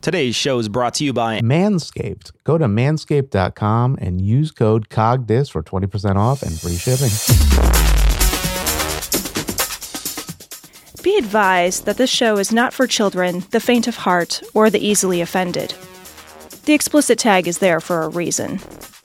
Today's show is brought to you by Manscaped. Go to manscaped.com and use code COGDIS for 20% off and free shipping. Be advised that this show is not for children, the faint of heart, or the easily offended. The explicit tag is there for a reason.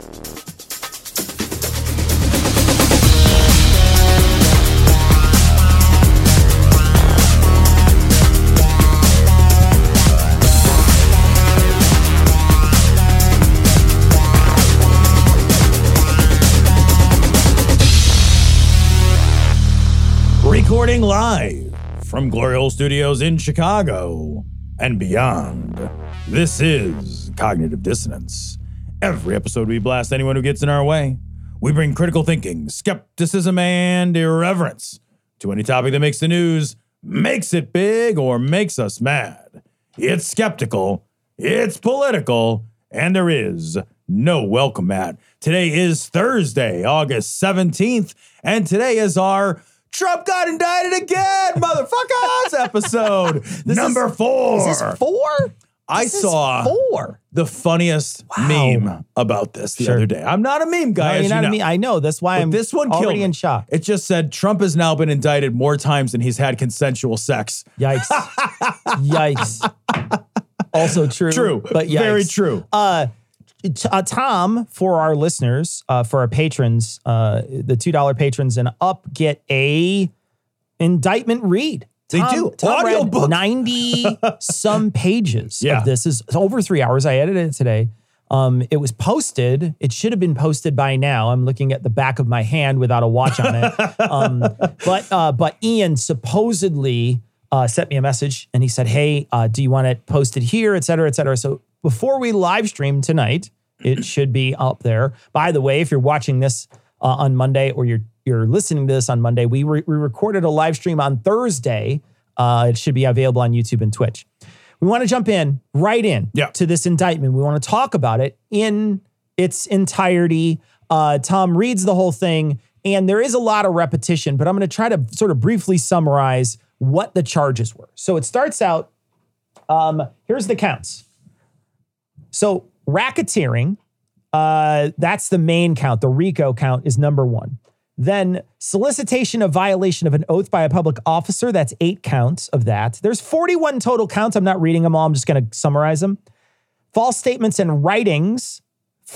Recording live from Glory Hole Studios in Chicago and beyond. This is Cognitive Dissonance. Every episode we blast anyone who gets in our way. We bring critical thinking, skepticism, and irreverence to any topic that makes the news, makes it big, or makes us mad. It's skeptical, it's political, and there is no welcome mat. Today is Thursday, August 17th, and today is our Trump got indicted again, motherfuckers episode. Number 4. Is this 4? I saw 4. the funniest meme about this the other day. I'm not a meme guy. No, as you're not you a know. meme. I know. That's why But I'm this one killed already me. in shock. It just said Trump has now been indicted more times than he's had consensual sex. Yikes. Yikes. Also true. True. But yikes. Very true. Tom, for our listeners, for our patrons, the $2 patrons and up, get a indictment read. They do. Tom read Audiobook. 90 some pages Yeah. of this. Is over 3 hours. I edited it today. It was posted. It should have been posted by now. I'm looking at the back of my hand without a watch on it. But Ian supposedly sent me a message and he said, hey, do you want it posted here, et cetera, et cetera. So before we live stream tonight, it should be up there. By the way, if you're watching this on Monday or you're listening to this on Monday, we recorded a live stream on Thursday. It should be available on YouTube and Twitch. We want to jump right in to this indictment. We want to talk about it in its entirety. Tom reads the whole thing, and there is a lot of repetition, but I'm going to try to sort of briefly summarize what the charges were. So it starts out, here's the counts. So racketeering, that's the main count. The RICO count is number 1. Then solicitation of violation of an oath by a public officer, that's 8 counts of that. There's 41 total counts. I'm not reading them all. I'm just going to summarize them. False statements and writings,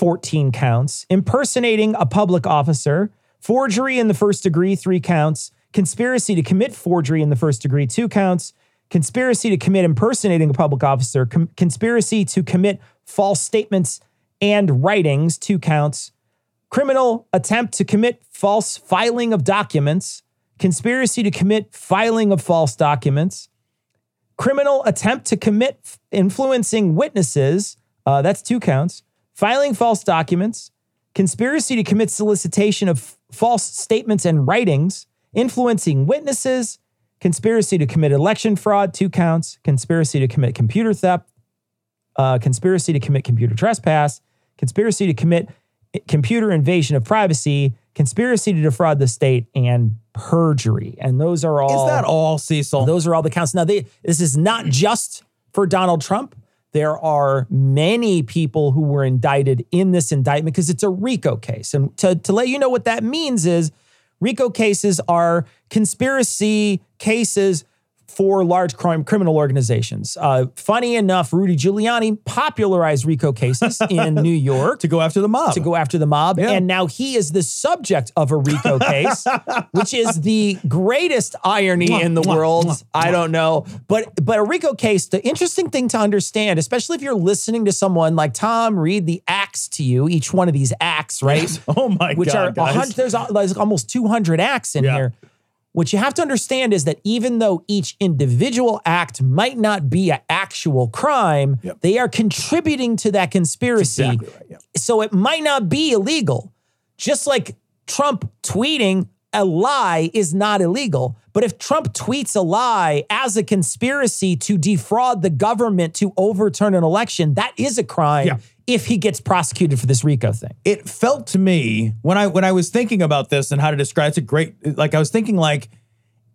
14 counts. Impersonating a public officer. Forgery in the first degree, 3 counts. Conspiracy to commit forgery in the first degree, 2 counts. Conspiracy to commit impersonating a public officer. Conspiracy to commit false statements and writings, 2 counts. Criminal attempt to commit false filing of documents. Conspiracy to commit filing of false documents. Criminal attempt to commit influencing witnesses. That's 2 counts. Filing false documents. Conspiracy to commit solicitation of false statements and writings. Influencing witnesses. Conspiracy to commit election fraud, 2 counts. Conspiracy to commit computer theft. Conspiracy to commit computer trespass. Conspiracy to commit computer invasion of privacy, conspiracy to defraud the state, and perjury. And those are all... Is that all, Cecil? Those are all the counts. Now, this is not just for Donald Trump. There are many people who were indicted in this indictment because it's a RICO case. And to let you know what that means is RICO cases are conspiracy cases for large criminal organizations. Funny enough, Rudy Giuliani popularized RICO cases in New York. To go after the mob. Yeah. And now he is the subject of a RICO case, which is the greatest irony in the world. I don't know. But a RICO case, the interesting thing to understand, especially if you're listening to someone like Tom read the acts to you, each one of these acts, right? Yes. Oh my which God, are guys. There's almost 200 acts in here. What you have to understand is that even though each individual act might not be an actual crime, they are contributing to that conspiracy. That's exactly right, So it might not be illegal. Just like Trump tweeting a lie is not illegal. But if Trump tweets a lie as a conspiracy to defraud the government to overturn an election, that is a crime if he gets prosecuted for this RICO thing. It felt to me when I was thinking about this and how to describe it's a great, like I was thinking like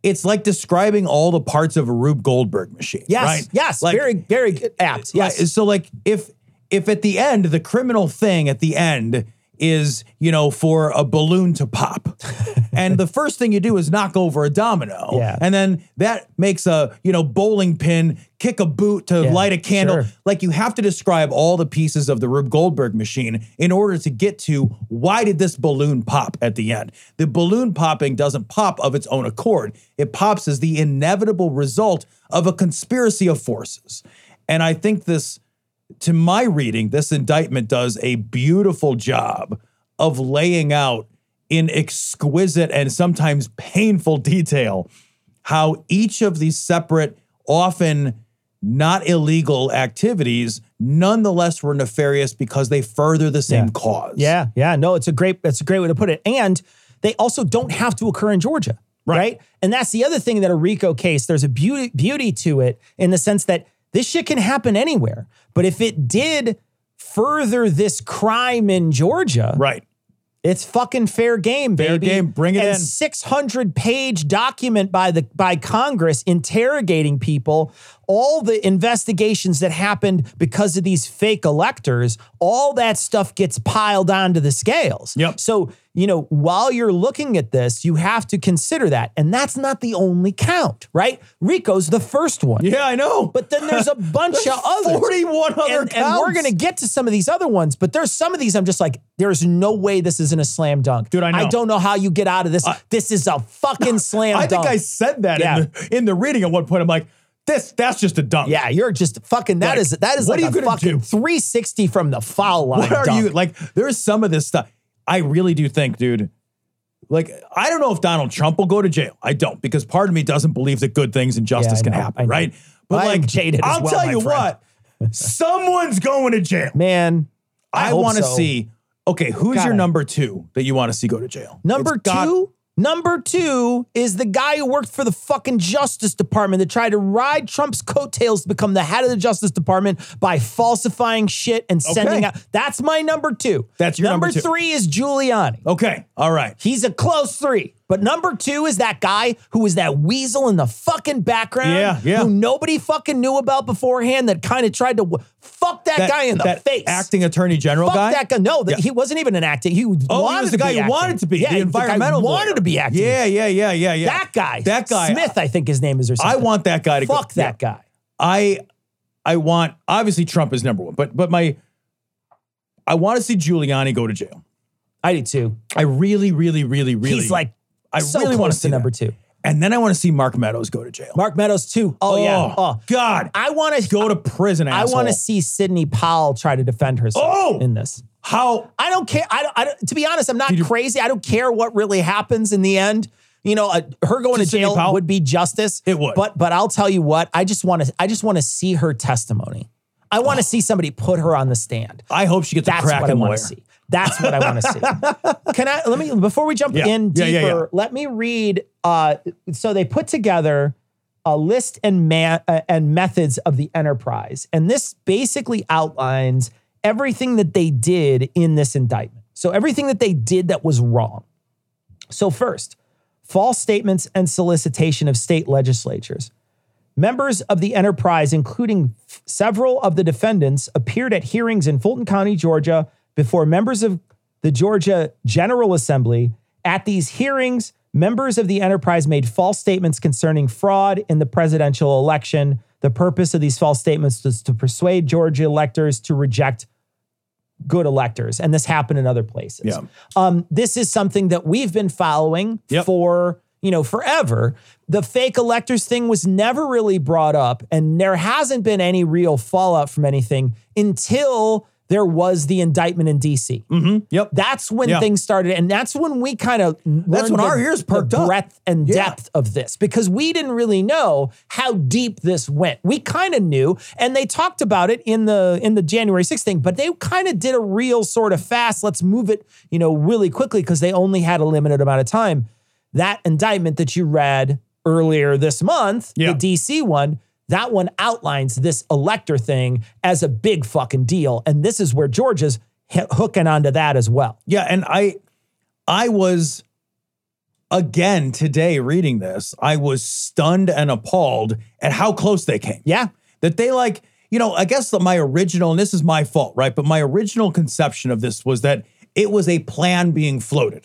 it's like describing all the parts of a Rube Goldberg machine. Yes, right? yes, Like, very, very good apt. Yes. right, so like if at the end, the criminal thing at the end is, for a balloon to pop. And the first thing you do is knock over a domino. Yeah. And then that makes a, bowling pin, kick a boot to light a candle. Sure. Like you have to describe all the pieces of the Rube Goldberg machine in order to get to why did this balloon pop at the end? The balloon popping doesn't pop of its own accord. It pops as the inevitable result of a conspiracy of forces. And I think to my reading, this indictment does a beautiful job of laying out in exquisite and sometimes painful detail how each of these separate, often not illegal activities nonetheless were nefarious because they further the same cause. Yeah. No, it's a great way to put it. And they also don't have to occur in Georgia, right? And that's the other thing that a RICO case, there's a beauty to it in the sense that this shit can happen anywhere. But if it did further this crime in Georgia, right, it's fucking fair game, baby. Fair game, bring it in. 600-page document by Congress interrogating people, all the investigations that happened because of these fake electors, all that stuff gets piled onto the scales. Yep. So, while you're looking at this, you have to consider that. And that's not the only count, right? RICO's the first one. Yeah, I know. But then there's a bunch of others. 41 other counts. And we're going to get to some of these other ones, but there's some of these I'm just like, there's no way this isn't a slam dunk. Dude, I know. I don't know how you get out of this. This is a fucking slam dunk. I think I said that in the reading at one point. I'm like, that's just a dunk. Yeah, you're just fucking, that is what like are you a gonna fucking do? 360 from the foul line. What are dunk. you, like, there's some of this stuff. I really do think, dude, like, I don't know if Donald Trump will go to jail. I don't, because part of me doesn't believe that good things and justice I can know, I happen, know. right? But I'm like, jaded as I'll well, tell my you friend. what, someone's going to jail. Man, I hope want to so. see, okay, who's Got your it. number two that you want to see go to jail? Number two is the guy who worked for the fucking Justice Department that tried to ride Trump's coattails to become the head of the Justice Department by falsifying shit and sending out. That's my number two. That's your number two. Number three is Giuliani. Okay, all right. He's a close three. But number two is that guy who was that weasel in the fucking background. Yeah. Who nobody fucking knew about beforehand that kind of tried to fuck that guy in the face. Acting attorney general Fuck guy? that guy. No, he wasn't even an acting. He wanted he was the to guy be who wanted to be. Yeah, the environmental guy lawyer. wanted to be acting. Yeah. That guy. Smith, I think his name is or something. I want that guy to go. Fuck that guy. I want, obviously Trump is number one, but I want to see Giuliani go to jail. I do too. I really He's like I so really want to close see to number that. two. And then I want to see Mark Meadows go to jail. Mark Meadows too. Oh yeah. Oh God. I want to Go to prison, I asshole. want to see Sidney Powell try to defend herself in this. How? I don't care. I don't, to be honest, I'm not crazy. I don't care what really happens in the end. Her going to Sidney jail Powell? would be justice. It would. But I'll tell you what. I just want to see her testimony. I want to see somebody put her on the stand. I hope she gets That's a crack what I in want lawyer. to see. That's what I want to see. Before we jump in deeper, let me read. So they put together a list and methods of the enterprise. And this basically outlines everything that they did in this indictment. So everything that they did that was wrong. So first, false statements and solicitation of state legislatures. Members of the enterprise, including several of the defendants, appeared at hearings in Fulton County, Georgia, before members of the Georgia General Assembly. At these hearings, members of the enterprise made false statements concerning fraud in the presidential election. The purpose of these false statements was to persuade Georgia electors to reject good electors. And this happened in other places. Yeah. This is something that we've been following for forever. The fake electors thing was never really brought up, and there hasn't been any real fallout from anything until there was the indictment in DC. Mm-hmm. Yep. That's when things started, and that's when we kind of That's when our ears perked up. Breadth and depth of this, because we didn't really know how deep this went. We kind of knew, and they talked about it in the January 6th thing, but they kind of did a real sort of fast, let's move it, really quickly, because they only had a limited amount of time. That indictment that you read earlier this month, the DC one, that one outlines this elector thing as a big fucking deal. And this is where Georgia's hooking onto that as well. Yeah, and I was again, today reading this, I was stunned and appalled at how close they came. Yeah. That they like, you know, I guess that my original, and this is my fault, right? But my original conception of this was that it was a plan being floated.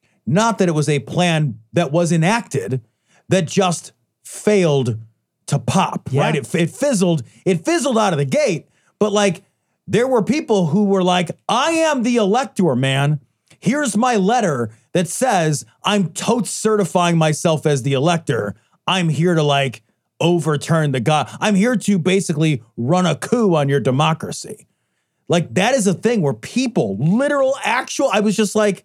Not that it was a plan that was enacted that just failed to pop, right? It fizzled out of the gate, but like there were people who were like, I am the elector, man. Here's my letter that says I'm totes certifying myself as the elector. I'm here to like overturn the God. I'm here to basically run a coup on your democracy. Like that is a thing where people, literal, actual, I was just like,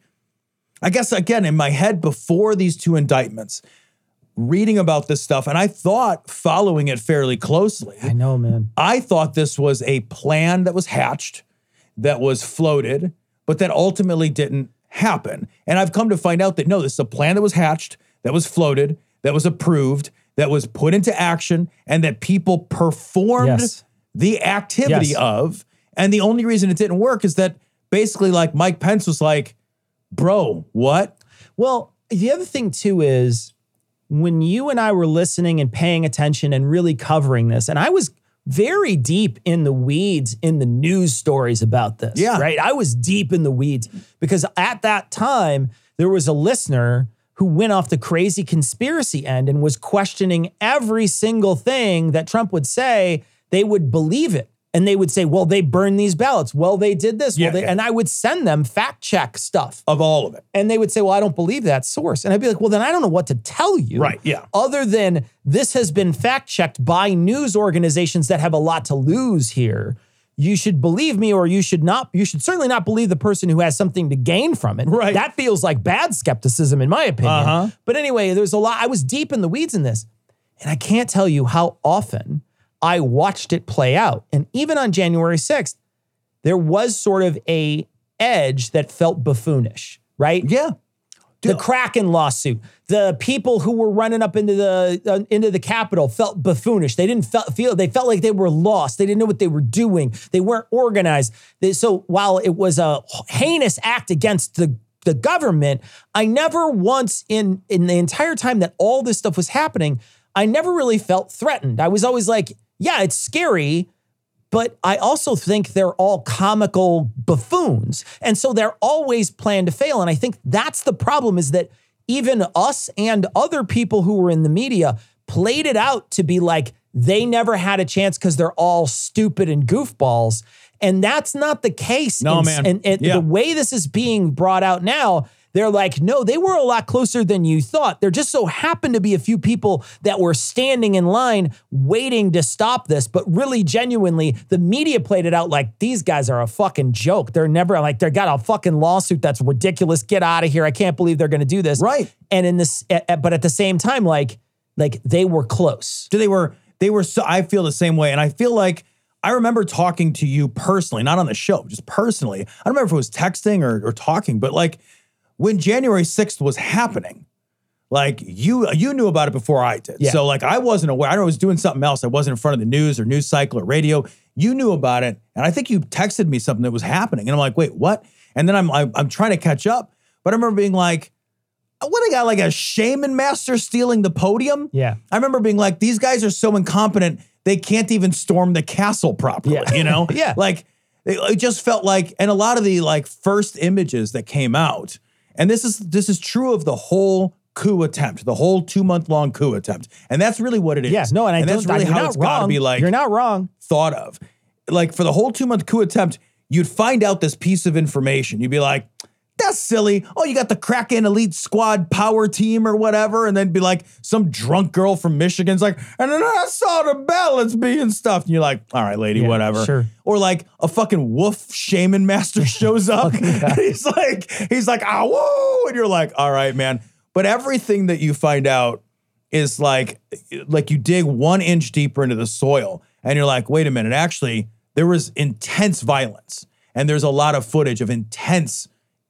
I guess again, in my head before these two indictments, reading about this stuff, and I thought following it fairly closely. I know, man. I thought this was a plan that was hatched, that was floated, but that ultimately didn't happen. And I've come to find out that no, this is a plan that was hatched, that was floated, that was approved, that was put into action, and that people performed the activity of. And the only reason it didn't work is that basically like Mike Pence was like, bro, what? Well, the other thing too is when you and I were listening and paying attention and really covering this, and I was very deep in the weeds in the news stories about this, right? I was deep in the weeds because at that time, there was a listener who went off the crazy conspiracy end and was questioning every single thing that Trump would say. They would believe it. And they would say, well, they burned these ballots. Well, they did this. And I would send them fact check stuff. Of all of it. And they would say, well, I don't believe that source. And I'd be like, well, then I don't know what to tell you. Right, yeah. Other than this has been fact checked by news organizations that have a lot to lose here. You should believe me or you should not. You should certainly not believe the person who has something to gain from it. Right. That feels like bad skepticism in my opinion. But anyway, there's a lot. I was deep in the weeds in this. And I can't tell you how often I watched it play out. And even on January 6th, there was sort of a edge that felt buffoonish, right? Yeah. The Kraken lawsuit, the people who were running up into the Capitol felt buffoonish. They didn't they felt like they were lost. They didn't know what they were doing. They weren't organized. So while it was a heinous act against the government, I never once in the entire time that all this stuff was happening, I never really felt threatened. I was always like, yeah, it's scary, but I also think they're all comical buffoons. And so they're always planned to fail. And I think that's the problem is that even us and other people who were in the media played it out to be like they never had a chance because they're all stupid and goofballs. And that's not the case. No, man. And the way this is being brought out now, they're like, no, they were a lot closer than you thought. There just so happened to be a few people that were standing in line waiting to stop this. But really, genuinely, the media played it out like these guys are a fucking joke. They're never like, they got a fucking lawsuit that's ridiculous. Get out of here. I can't believe they're going to do this. Right. And in this, but at the same time, like they were close. They were so, I feel the same way. And I feel like I remember talking to you personally, not on the show, just personally. I don't remember if it was texting or talking, but like, when January 6th was happening, like you knew about it before I did. Yeah. So like I wasn't aware. I was doing something else. I wasn't in front of the news or news cycle or radio. You knew about it. And I think you texted me something that was happening. And I'm like, wait, what? And then I'm trying to catch up. But I remember being like, what, I got like a shaman master stealing the podium? Yeah. I remember being like, these guys are so incompetent, they can't even storm the castle properly, you know? Yeah. Like it just felt like, and a lot of the like first images that came out, and this is true of the whole coup attempt, the whole 2-month-long coup attempt. And that's really what it is. Yes, no, and that's really how it's got to be like. You're not wrong. Thought of. Like for the whole 2-month coup attempt, you'd find out this piece of information. You'd be like, that's silly. Oh, you got the Kraken Elite Squad power team or whatever. And then be like, some drunk girl from Michigan's like, and then I saw the ballots being stuffed. And you're like, all right, lady, whatever. Sure. Or like a fucking wolf shaman master shows up. And he's like, ah, whoa. And you're like, all right, man. But everything that you find out is like you dig 1 inch deeper into the soil. And you're like, wait a minute. Actually, there was intense violence. And there's a lot of footage of intense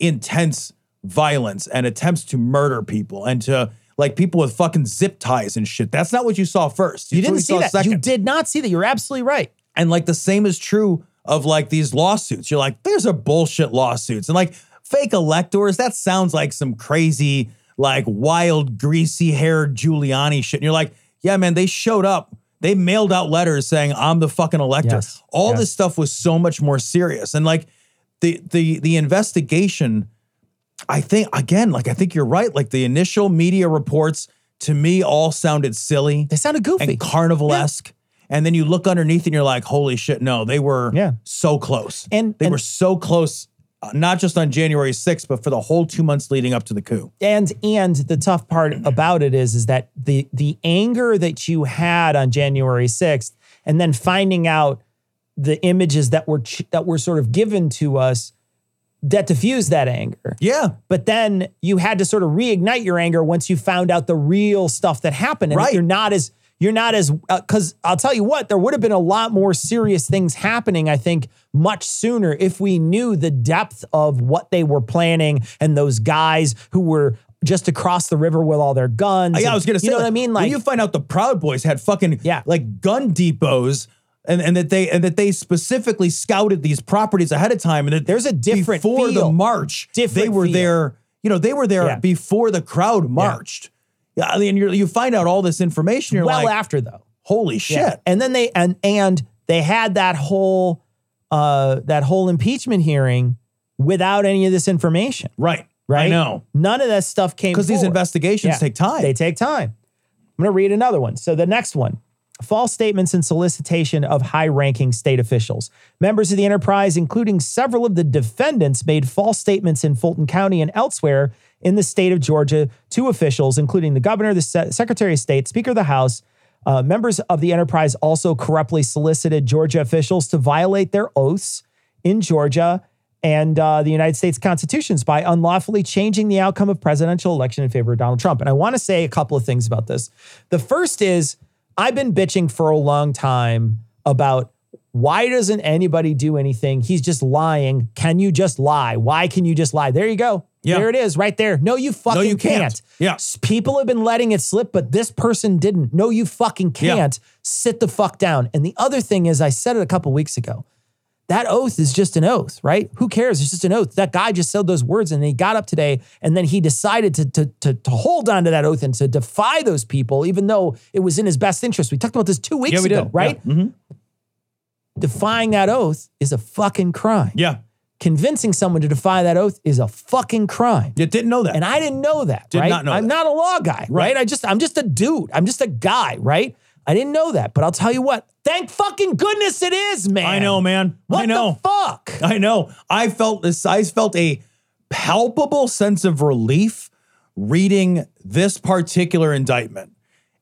violence and attempts to murder people and to like people with fucking zip ties and shit. That's not what you saw first. You didn't see that. Second. You did not see that. You're absolutely right. And like the same is true of like these lawsuits. You're like, these are bullshit lawsuits. And like fake electors, that sounds like some crazy like wild, greasy-haired Giuliani shit. And you're like, yeah, man, they showed up. They mailed out letters saying, I'm the fucking elector. Yes. All this stuff was so much more serious. And like the investigation, I think, again, like I think you're right. Like the initial media reports to me all sounded silly. They sounded goofy. And carnival-esque. And then you look underneath and you're like, holy shit, no, they were so close. And they were so close, not just on January 6th, but for the whole 2 months leading up to the coup. And the tough part about it is that the anger that you had on January 6th and then finding out the images that were sort of given to us that diffused that anger. Yeah. But then you had to sort of reignite your anger once you found out the real stuff that happened. And Right. you're not as, because I'll tell you what, there would have been a lot more serious things happening, I think, much sooner if we knew the depth of what they were planning and those guys who were just across the river with all their guns. Yeah, I was going to say, you know what I mean? Like, when you find out the Proud Boys had fucking like gun depots and that they specifically scouted these properties ahead of time, and that there's a different before feel. the march, Different they were feel. there. You know, they were there before the crowd marched. Yeah, I mean, you find out all this information. You're well like, after though. Holy shit! Yeah. And then they had that whole impeachment hearing without any of this information. Right. Right. I know. None of that stuff came because these forward. investigations take time. They take time. I'm going to read another one. So the next one. False statements and solicitation of high-ranking state officials. Members of the enterprise, including several of the defendants, made false statements in Fulton County and elsewhere in the state of Georgia to officials, including the governor, the secretary of state, speaker of the House. Members of the enterprise also corruptly solicited Georgia officials to violate their oaths in Georgia and the United States constitutions by unlawfully changing the outcome of presidential election in favor of Donald Trump. And I want to say a couple of things about this. The first is, I've been bitching for a long time about why doesn't anybody do anything? He's just lying. Can you just lie? Why can you just lie? There you go. Yeah. There it is right there. No, you fucking can't. Yeah. People have been letting it slip, but this person didn't. No, you fucking can't. Sit the fuck down. And the other thing is, I said it a couple weeks ago. That oath is just an oath, right? Who cares? It's just an oath. That guy just said those words and he got up today and then he decided to hold on to that oath and to defy those people, even though it was in his best interest. We talked about this 2 weeks ago, right? Yeah. Mm-hmm. Defying that oath is a fucking crime. Yeah. Convincing someone to defy that oath is a fucking crime. You didn't know that. And I didn't know that, Did right? not know I'm that. not a law guy, right? I'm just a dude. I'm just a guy, right? I didn't know that, but I'll tell you what. Thank fucking goodness it is, man. I know, man. What I know. the fuck? I know. I felt a palpable sense of relief reading this particular indictment.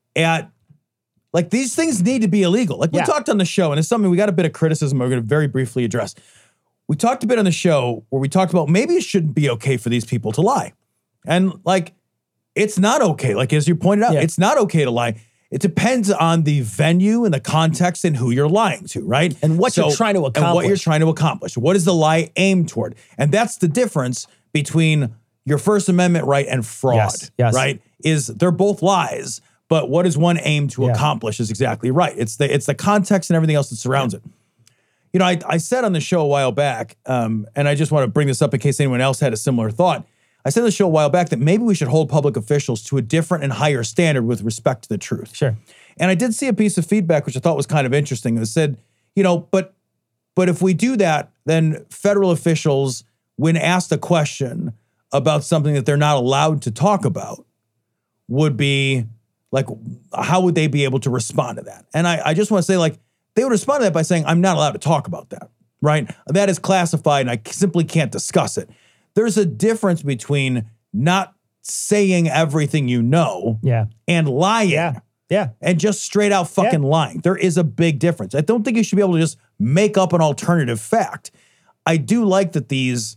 Like, these things need to be illegal. Like, we talked on the show, and it's something we got a bit of criticism we're going to very briefly address. We talked a bit on the show where we talked about maybe it shouldn't be okay for these people to lie. And, like, it's not okay. Like, as you pointed out, it's not okay to lie. It depends on the venue and the context and who you're lying to, right? And what you're trying to accomplish. And what you're trying to accomplish. What is the lie aimed toward? And that's the difference between your First Amendment right and fraud, right? Is they're both lies, but what is one aimed to accomplish is exactly right. It's the context and everything else that surrounds it. You know, I said on the show a while back, and I just want to bring this up in case anyone else had a similar thought. I said on the show a while back that maybe we should hold public officials to a different and higher standard with respect to the truth. Sure. And I did see a piece of feedback, which I thought was kind of interesting. It said, you know, but if we do that, then federal officials, when asked a question about something that they're not allowed to talk about, would be like, how would they be able to respond to that? And I just want to say, like, they would respond to that by saying, I'm not allowed to talk about that, right? That is classified and I simply can't discuss it. There's a difference between not saying everything you know and lying. Yeah. And just straight out fucking lying. There is a big difference. I don't think you should be able to just make up an alternative fact. I do like that these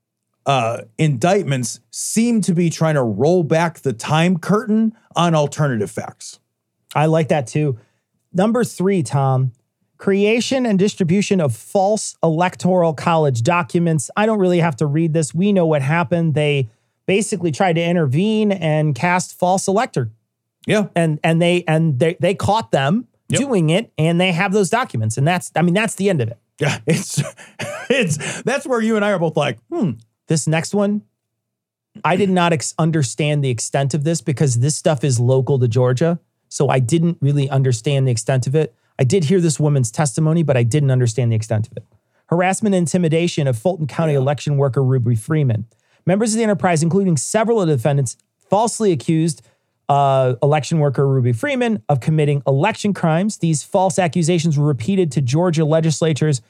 indictments seem to be trying to roll back the time curtain on alternative facts. I like that too. Number 3, Tom. Creation and distribution of false electoral college documents. I don't really have to read this. We know what happened. They basically tried to intervene and cast false elector. Yeah. And they caught them doing it, and they have those documents. And that's the end of it. Yeah. That's where you and I are both like, This next one, I did not understand the extent of this because this stuff is local to Georgia. So I didn't really understand the extent of it. I did hear this woman's testimony, but I didn't understand the extent of it. Harassment and intimidation of Fulton County election worker Ruby Freeman. Members of the enterprise, including several of the defendants, falsely accused election worker Ruby Freeman of committing election crimes. These false accusations were repeated to Georgia legislators,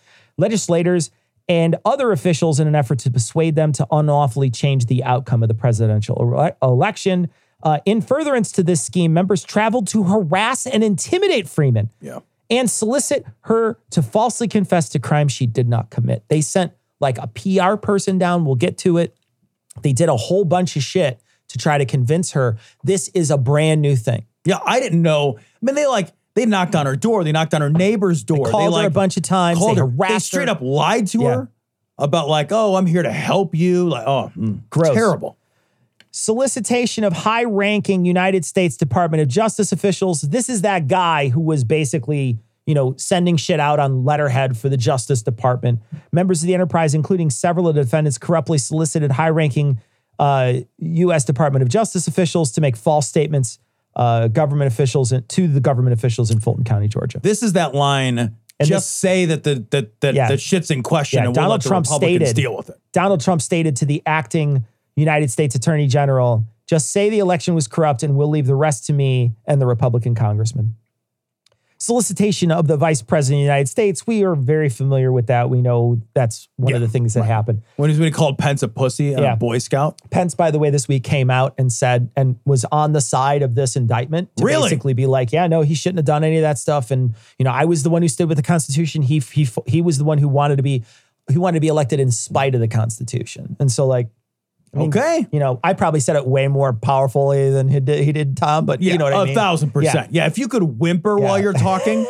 and other officials in an effort to persuade them to unlawfully change the outcome of the presidential election. In furtherance to this scheme, members traveled to harass and intimidate Freeman and solicit her to falsely confess to crimes she did not commit. They sent like a PR person down. We'll get to it. They did a whole bunch of shit to try to convince her this is a brand new thing. Yeah, I didn't know. I mean, they knocked on her door. They knocked on her neighbor's door. They called her a bunch of times. They harassed her. They straight up lied to her about like, oh, I'm here to help you. Like, gross. Terrible. Solicitation of high-ranking United States Department of Justice officials. This is that guy who was basically, sending shit out on letterhead for the Justice Department. Members of the enterprise, including several of the defendants, corruptly solicited high-ranking U.S. Department of Justice officials to make false statements to the government officials in Fulton County, Georgia. This is that line. Say that that shit's in question, and Donald we'll let the Republicans deal with it. Donald Trump stated to the acting United States Attorney General, just say the election was corrupt and we'll leave the rest to me and the Republican congressman. Solicitation of the Vice President of the United States. We are very familiar with that. We know that's one of the things that happened. When he called Pence a pussy and a Boy Scout. Pence, by the way, this week came out and said, and was on the side of this indictment to basically be like, yeah, no, he shouldn't have done any of that stuff. And, I was the one who stood with the Constitution. He was the one who wanted to be elected in spite of the Constitution. And so I probably said it way more powerfully than he did Tom, but you know what I mean? 1,000%. Yeah, if you could whimper while you're talking.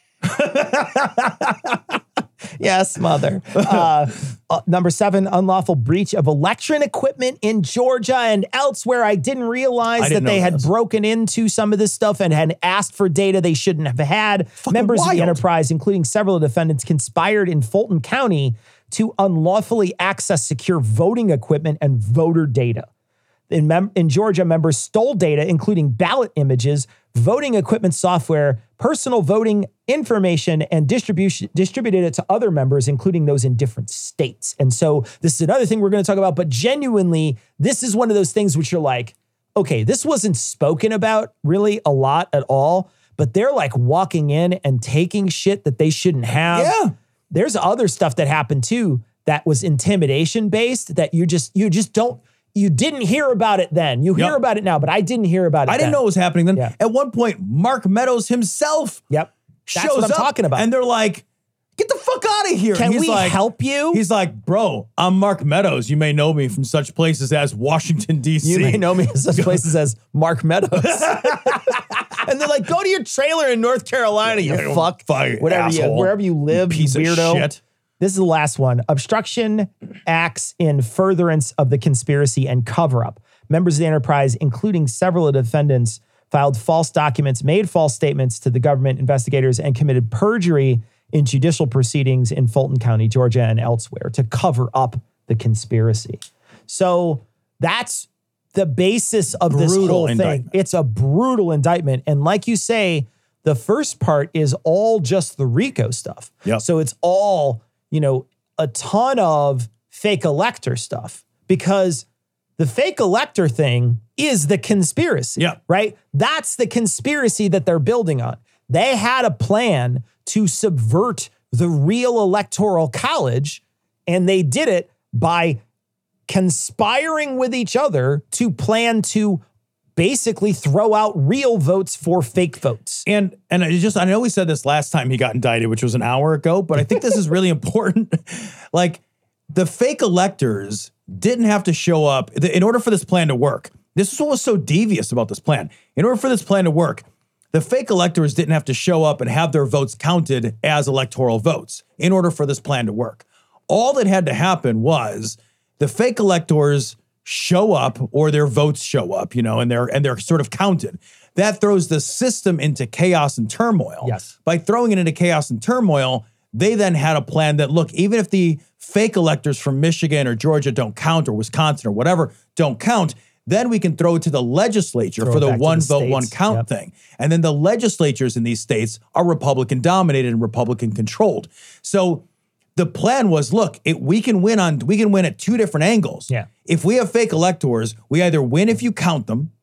Yes, mother. Number 7, unlawful breach of election equipment in Georgia and elsewhere. I didn't realize that they had broken into some of this stuff and had asked for data they shouldn't have had. Members of the enterprise, including several defendants, conspired in Fulton County to unlawfully access secure voting equipment and voter data. In Georgia, members stole data, including ballot images, voting equipment software, personal voting information, and distributed it to other members, including those in different states. And so this is another thing we're going to talk about, but genuinely, this is one of those things which you're like, okay, this wasn't spoken about really a lot at all, but they're like walking in and taking shit that they shouldn't have. Yeah. There's other stuff that happened too that was intimidation based that you didn't hear about it then. You hear about it now, but I didn't hear about it I didn't know it was happening then. Yeah. At one point, Mark Meadows himself That's what I'm talking about. And they're like, get the fuck out of here. Can we help you? He's like, bro, I'm Mark Meadows. You may know me from such places as Washington, D.C. You may know me from such places as Mark Meadows. And they're like, go to your trailer in North Carolina, you fuck. Wherever you live, piece weirdo. Of shit. This is the last one. Obstruction acts in furtherance of the conspiracy and cover-up. Members of the enterprise, including several of the defendants, filed false documents, made false statements to the government investigators, and committed perjury in judicial proceedings in Fulton County, Georgia, and elsewhere to cover up the conspiracy. So that's the basis of this whole thing. It's a brutal indictment. And like you say, the first part is all just the RICO stuff. Yep. So it's all, a ton of fake elector stuff, because the fake elector thing is the conspiracy, right? That's the conspiracy that they're building on. They had a plan to subvert the real electoral college, and they did it by conspiring with each other to plan to basically throw out real votes for fake votes. And I know we said this last time he got indicted, which was an hour ago, but I think this is really important. Like, the fake electors didn't have to show up in order for this plan to work. This is what was so devious about this plan. In order for this plan to work, the fake electors didn't have to show up and have their votes counted as electoral votes in order for this plan to work. All that had to happen was the fake electors show up, or their votes show up, and they're sort of counted. That throws the system into chaos and turmoil. Yes. By throwing it into chaos and turmoil, they then had a plan that, look, even if the fake electors from Michigan or Georgia don't count, or Wisconsin or whatever don't count, then we can throw it to the legislature for the one vote, one count thing. And then the legislatures in these states are Republican dominated and Republican controlled. So the plan was, look, we can win at two different angles. Yeah. If we have fake electors, we either win if you count them,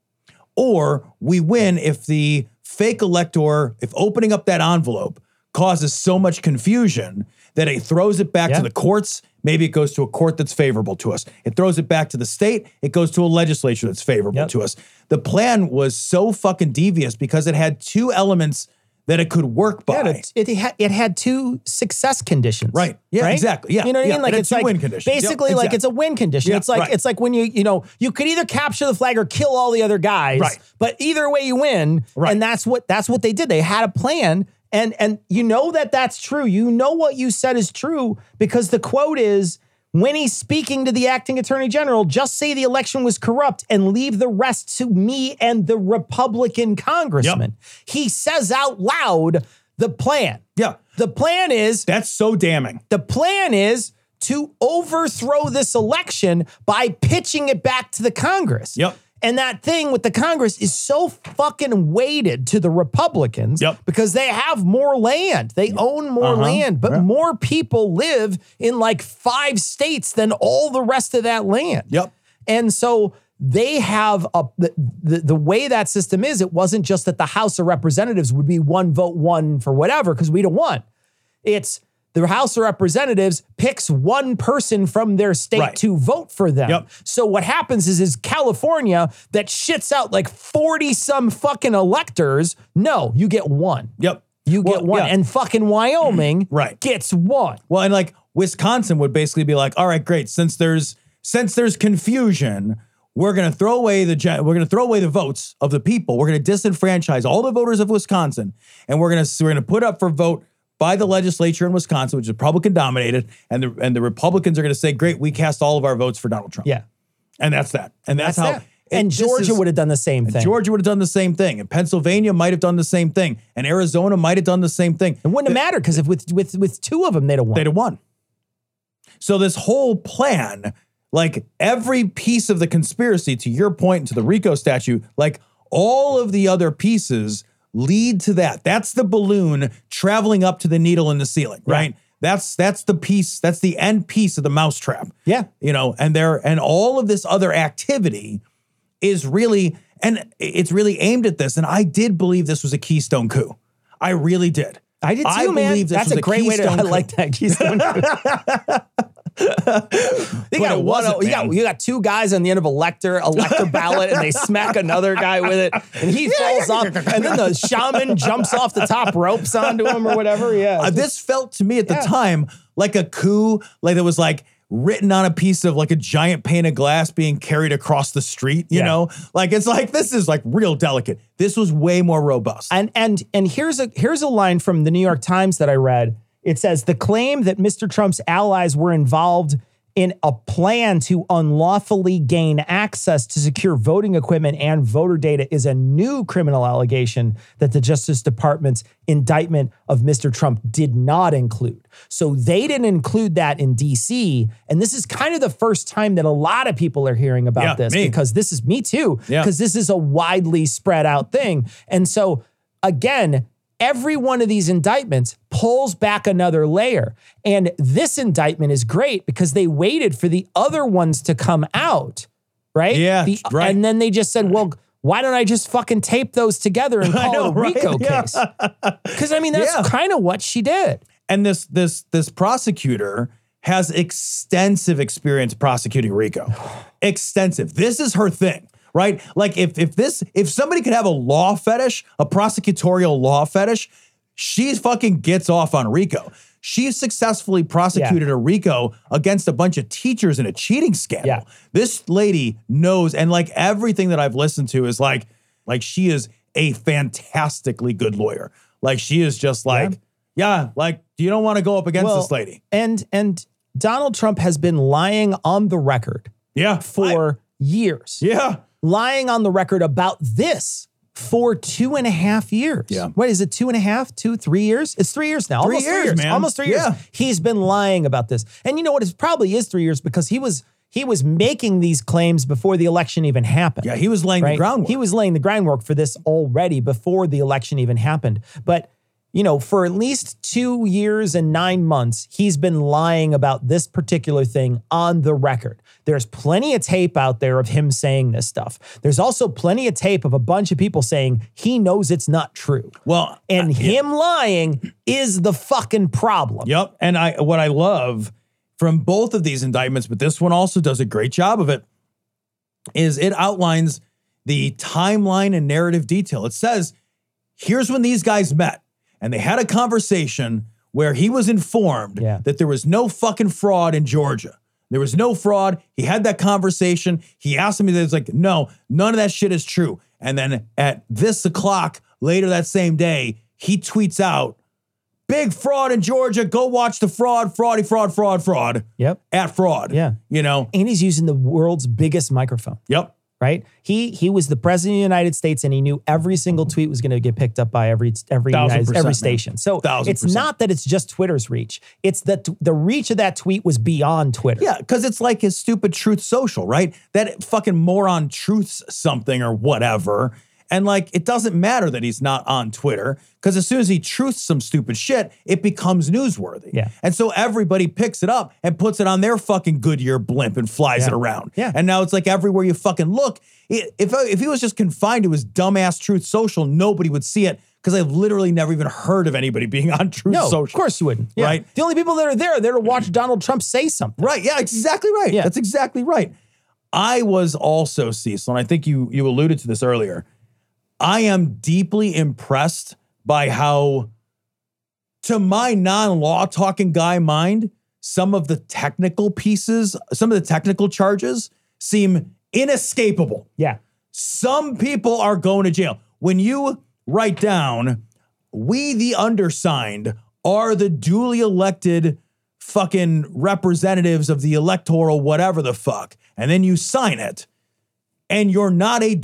or we win if the fake elector, if opening up that envelope causes so much confusion that it throws it back to the courts. Maybe it goes to a court that's favorable to us. It throws it back to the state. It goes to a legislature that's favorable to us. The plan was so fucking devious because it had two elements that it could work by. Yeah, it had two success conditions. Right. Yeah, right? exactly. Yeah. You know what I mean? Like it it's had like win conditions. basically like it's a win condition. Yeah, it's like it's like when you could either capture the flag or kill all the other guys. Right. But either way you win. Right. And that's what they did. They had a plan. And you know that's true. You know what you said is true because the quote is, when he's speaking to the acting attorney general, just say the election was corrupt and leave the rest to me and the Republican congressman. Yep. He says out loud the plan. Yeah. The plan is... That's so damning. The plan is to overthrow this election by pitching it back to the Congress. Yep. And that thing with the Congress is so fucking weighted to the Republicans because they have more land. They own more land, but more people live in like 5 states than all the rest of that land. Yep. And so they have the way that system is, it wasn't just that the House of Representatives would be one vote, one for whatever, because we'd have won. It's the House of Representatives picks one person from their state to vote for them. Yep. So what happens is California that shits out like 40 some fucking electors. No, you get one. Yep. You get one. Yeah. And fucking Wyoming gets one. Well, and like Wisconsin would basically be like, all right, great. Since there's confusion, we're going to throw away the votes of the people. We're going to disenfranchise all the voters of Wisconsin, and we're going to put up for vote by the legislature in Wisconsin, which is Republican dominated, and the Republicans are going to say, great, we cast all of our votes for Donald Trump. Yeah. And that's that. And that's how. That. And Georgia would have done the same thing. Georgia would have done the same thing. And Pennsylvania might have done the same thing. And Arizona might have done the same thing. It wouldn't have mattered because if with 2 of them, they'd have won. They'd have won. So this whole plan, like every piece of the conspiracy, to your point, and to the RICO statute, like all of the other pieces lead to that. That's the balloon traveling up to the needle in the ceiling, right? That's the piece, that's the end piece of the mousetrap. Yeah. You know, and all of this other activity is really, and it's really aimed at this. And I did believe this was a Keystone coup. I really did. I did too, man. That's a great way to, I like that Keystone coup. You got 2 guys on the end of elector ballot, and they smack another guy with it, and he falls off, and then the shaman jumps off the top ropes onto him or whatever. Yeah, this felt to me at the time like a coup, like it was like written on a piece of like a giant pane of glass being carried across the street. You know, like it's like this is like real delicate. This was way more robust. And here's a line from the New York Times that I read. It says, the claim that Mr. Trump's allies were involved in a plan to unlawfully gain access to secure voting equipment and voter data is a new criminal allegation that the Justice Department's indictment of Mr. Trump did not include. So they didn't include that in D.C., and this is kind of the first time that a lot of people are hearing about this because this is me too, because this is a widely spread out thing. And so, again, every one of these indictments pulls back another layer. And this indictment is great because they waited for the other ones to come out, right? Yeah, right. And then they just said, well, why don't I just fucking tape those together and call it a RICO case? Because, I mean, that's kind of what she did. And this prosecutor has extensive experience prosecuting RICO. Extensive. This is her thing. Right? Like if somebody could have a law fetish, a prosecutorial law fetish, she fucking gets off on RICO. She successfully prosecuted a RICO against a bunch of teachers in a cheating scandal. Yeah. This lady knows, and like everything that I've listened to is like she is a fantastically good lawyer. Like she is just like, like you don't want to go up against this lady. And Donald Trump has been lying on the record for years. Yeah. Lying on the record about this for 2.5 years. Yeah. What is it, 2.5, 3 years? It's 3 years now. Almost 3 years, man. Almost 3 years. Yeah. He's been lying about this. And you know what? It probably is 3 years because he was making these claims before the election even happened. Yeah, he was laying the groundwork. He was laying the groundwork for this already before the election even happened. But, you know, for at least 2 years and 9 months, he's been lying about this particular thing on the record. There's plenty of tape out there of him saying this stuff. There's also plenty of tape of a bunch of people saying he knows it's not true. Well, and him lying is the fucking problem. Yep. And what I love from both of these indictments, but this one also does a great job of it, is it outlines the timeline and narrative detail. It says, here's when these guys met, and they had a conversation where he was informed that there was no fucking fraud in Georgia. There was no fraud. He had that conversation. He asked him, he was like, no, none of that shit is true. And then at this o'clock later that same day, he tweets out, big fraud in Georgia. Go watch the fraud. Yep. At fraud. Yeah. You know? And he's using the world's biggest microphone. Yep. Right? He was the president of the United States, and he knew every single tweet was going to get picked up by every station. So it's not that it's just Twitter's reach. It's that the reach of that tweet was beyond Twitter. Yeah, because it's like his stupid Truth Social, right? That fucking moron truths something or whatever. And like, it doesn't matter that he's not on Twitter, because as soon as he truths some stupid shit, it becomes newsworthy. Yeah. And so everybody picks it up and puts it on their fucking Goodyear blimp and flies it around. Yeah. And now it's like everywhere you fucking look, if he was just confined to his dumbass Truth Social, nobody would see it, because I've literally never even heard of anybody being on Truth Social. Of course you wouldn't. Yeah. Right? The only people that are there to watch Donald Trump say something. Right. Yeah, exactly right. Yeah. That's exactly right. I was also, Cecil, and I think you alluded to this earlier, I am deeply impressed by how, to my non-law talking guy mind, some of the technical pieces, some of the technical charges seem inescapable. Yeah. Some people are going to jail. When you write down, we the undersigned are the duly elected fucking representatives of the electoral whatever the fuck, and then you sign it, and you're not a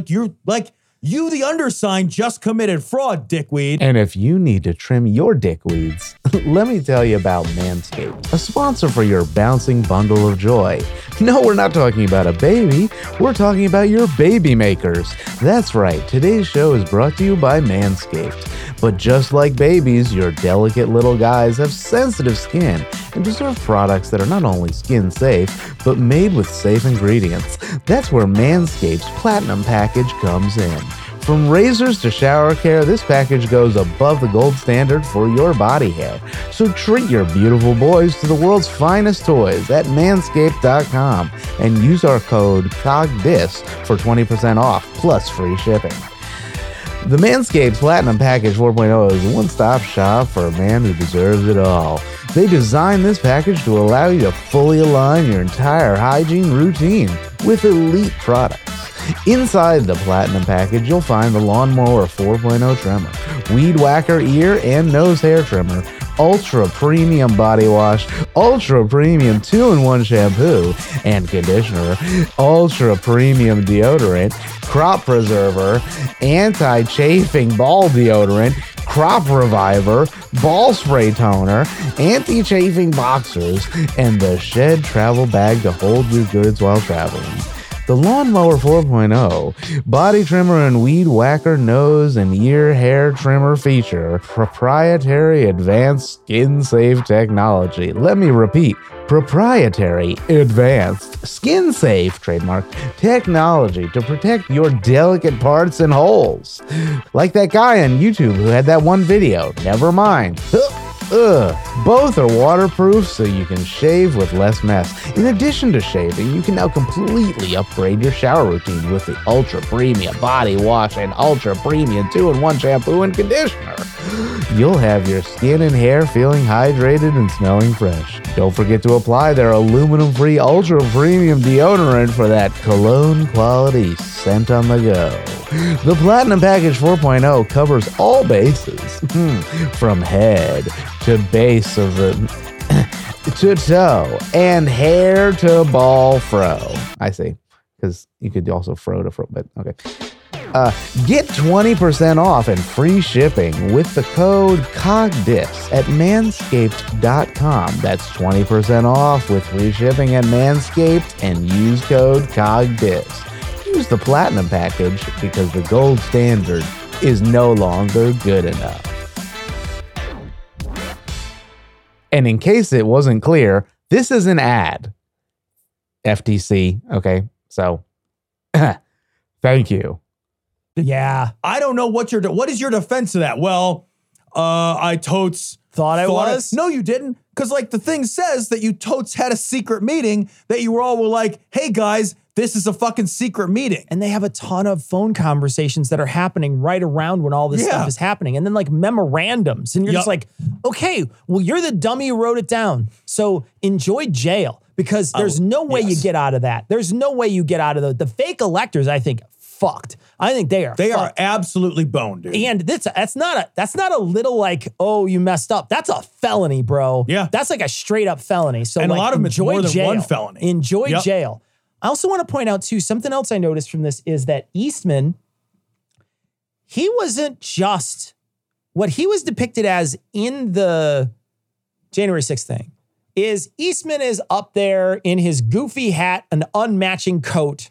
you, the undersigned, just committed fraud, dickweed. And if you need to trim your dickweeds, let me tell you about Manscaped, a sponsor for your bouncing bundle of joy. No, we're not talking about a baby. We're talking about your baby makers. That's right. Today's show is brought to you by Manscaped. But just like babies, your delicate little guys have sensitive skin and deserve products that are not only skin safe, but made with safe ingredients. That's where Manscaped's Platinum package comes in. From razors to shower care, this package goes above the gold standard for your body hair. So treat your beautiful boys to the world's finest toys at manscaped.com and use our code COGDIS for 20% off plus free shipping. The Manscaped Platinum Package 4.0 is a one-stop shop for a man who deserves it all. They designed this package to allow you to fully align your entire hygiene routine with elite products. Inside the Platinum Package, you'll find the Lawnmower 4.0 trimmer, Weed Whacker ear and nose hair trimmer, Ultra Premium Body Wash, Ultra Premium 2-in-1 shampoo and conditioner, Ultra Premium Deodorant, Crop Preserver, Anti-Chafing Ball Deodorant, Crop Reviver, Ball Spray Toner, Anti-Chafing Boxers, and the Shed Travel Bag to hold your goods while traveling. The Lawnmower 4.0 body trimmer and weed whacker nose and ear hair trimmer feature proprietary advanced skin safe technology. Let me repeat, proprietary advanced skin safe trademark technology to protect your delicate parts and holes. Like that guy on YouTube who had that one video. Never mind. Both are waterproof, so you can shave with less mess. In addition to shaving, you can now completely upgrade your shower routine with the Ultra Premium Body Wash and Ultra Premium 2-in-1 shampoo and conditioner. You'll have your skin and hair feeling hydrated and smelling fresh. Don't forget to apply their aluminum-free Ultra Premium deodorant for that cologne quality scent on the go. The Platinum Package 4.0 covers all bases, from head to base of the to toe and hair to ball fro. I see, because you could also fro to fro, but okay. Get 20% off and free shipping with the code COGDIS at manscaped.com. That's 20% off with free shipping at Manscaped and use code COGDIS. Use the Platinum package because the gold standard is no longer good enough. And in case it wasn't clear, this is an ad. FTC, okay? So, thank you. Yeah. I don't know what is your defense of that? Well, I totes Thought I was? No, you didn't. Because like the thing says that you totes had a secret meeting that you all were like, hey guys, this is a fucking secret meeting. And they have a ton of phone conversations that are happening right around when all this stuff is happening. And then like memorandums. And you're just like, okay, well, you're the dummy who wrote it down. So enjoy jail because there's no way you get out of that. There's no way you get out of the fake electors, I think, fucked. I think they are fucked. Absolutely boned, dude. And that's not a little like, oh, you messed up. That's a felony, bro. Yeah. That's like a straight up felony. So and like, a lot of them it's more than one felony. Enjoy jail. I also want to point out too, something else I noticed from this is that Eastman, he wasn't just what he was depicted as in the January 6th thing. Is Eastman is up there in his goofy hat and unmatching coat,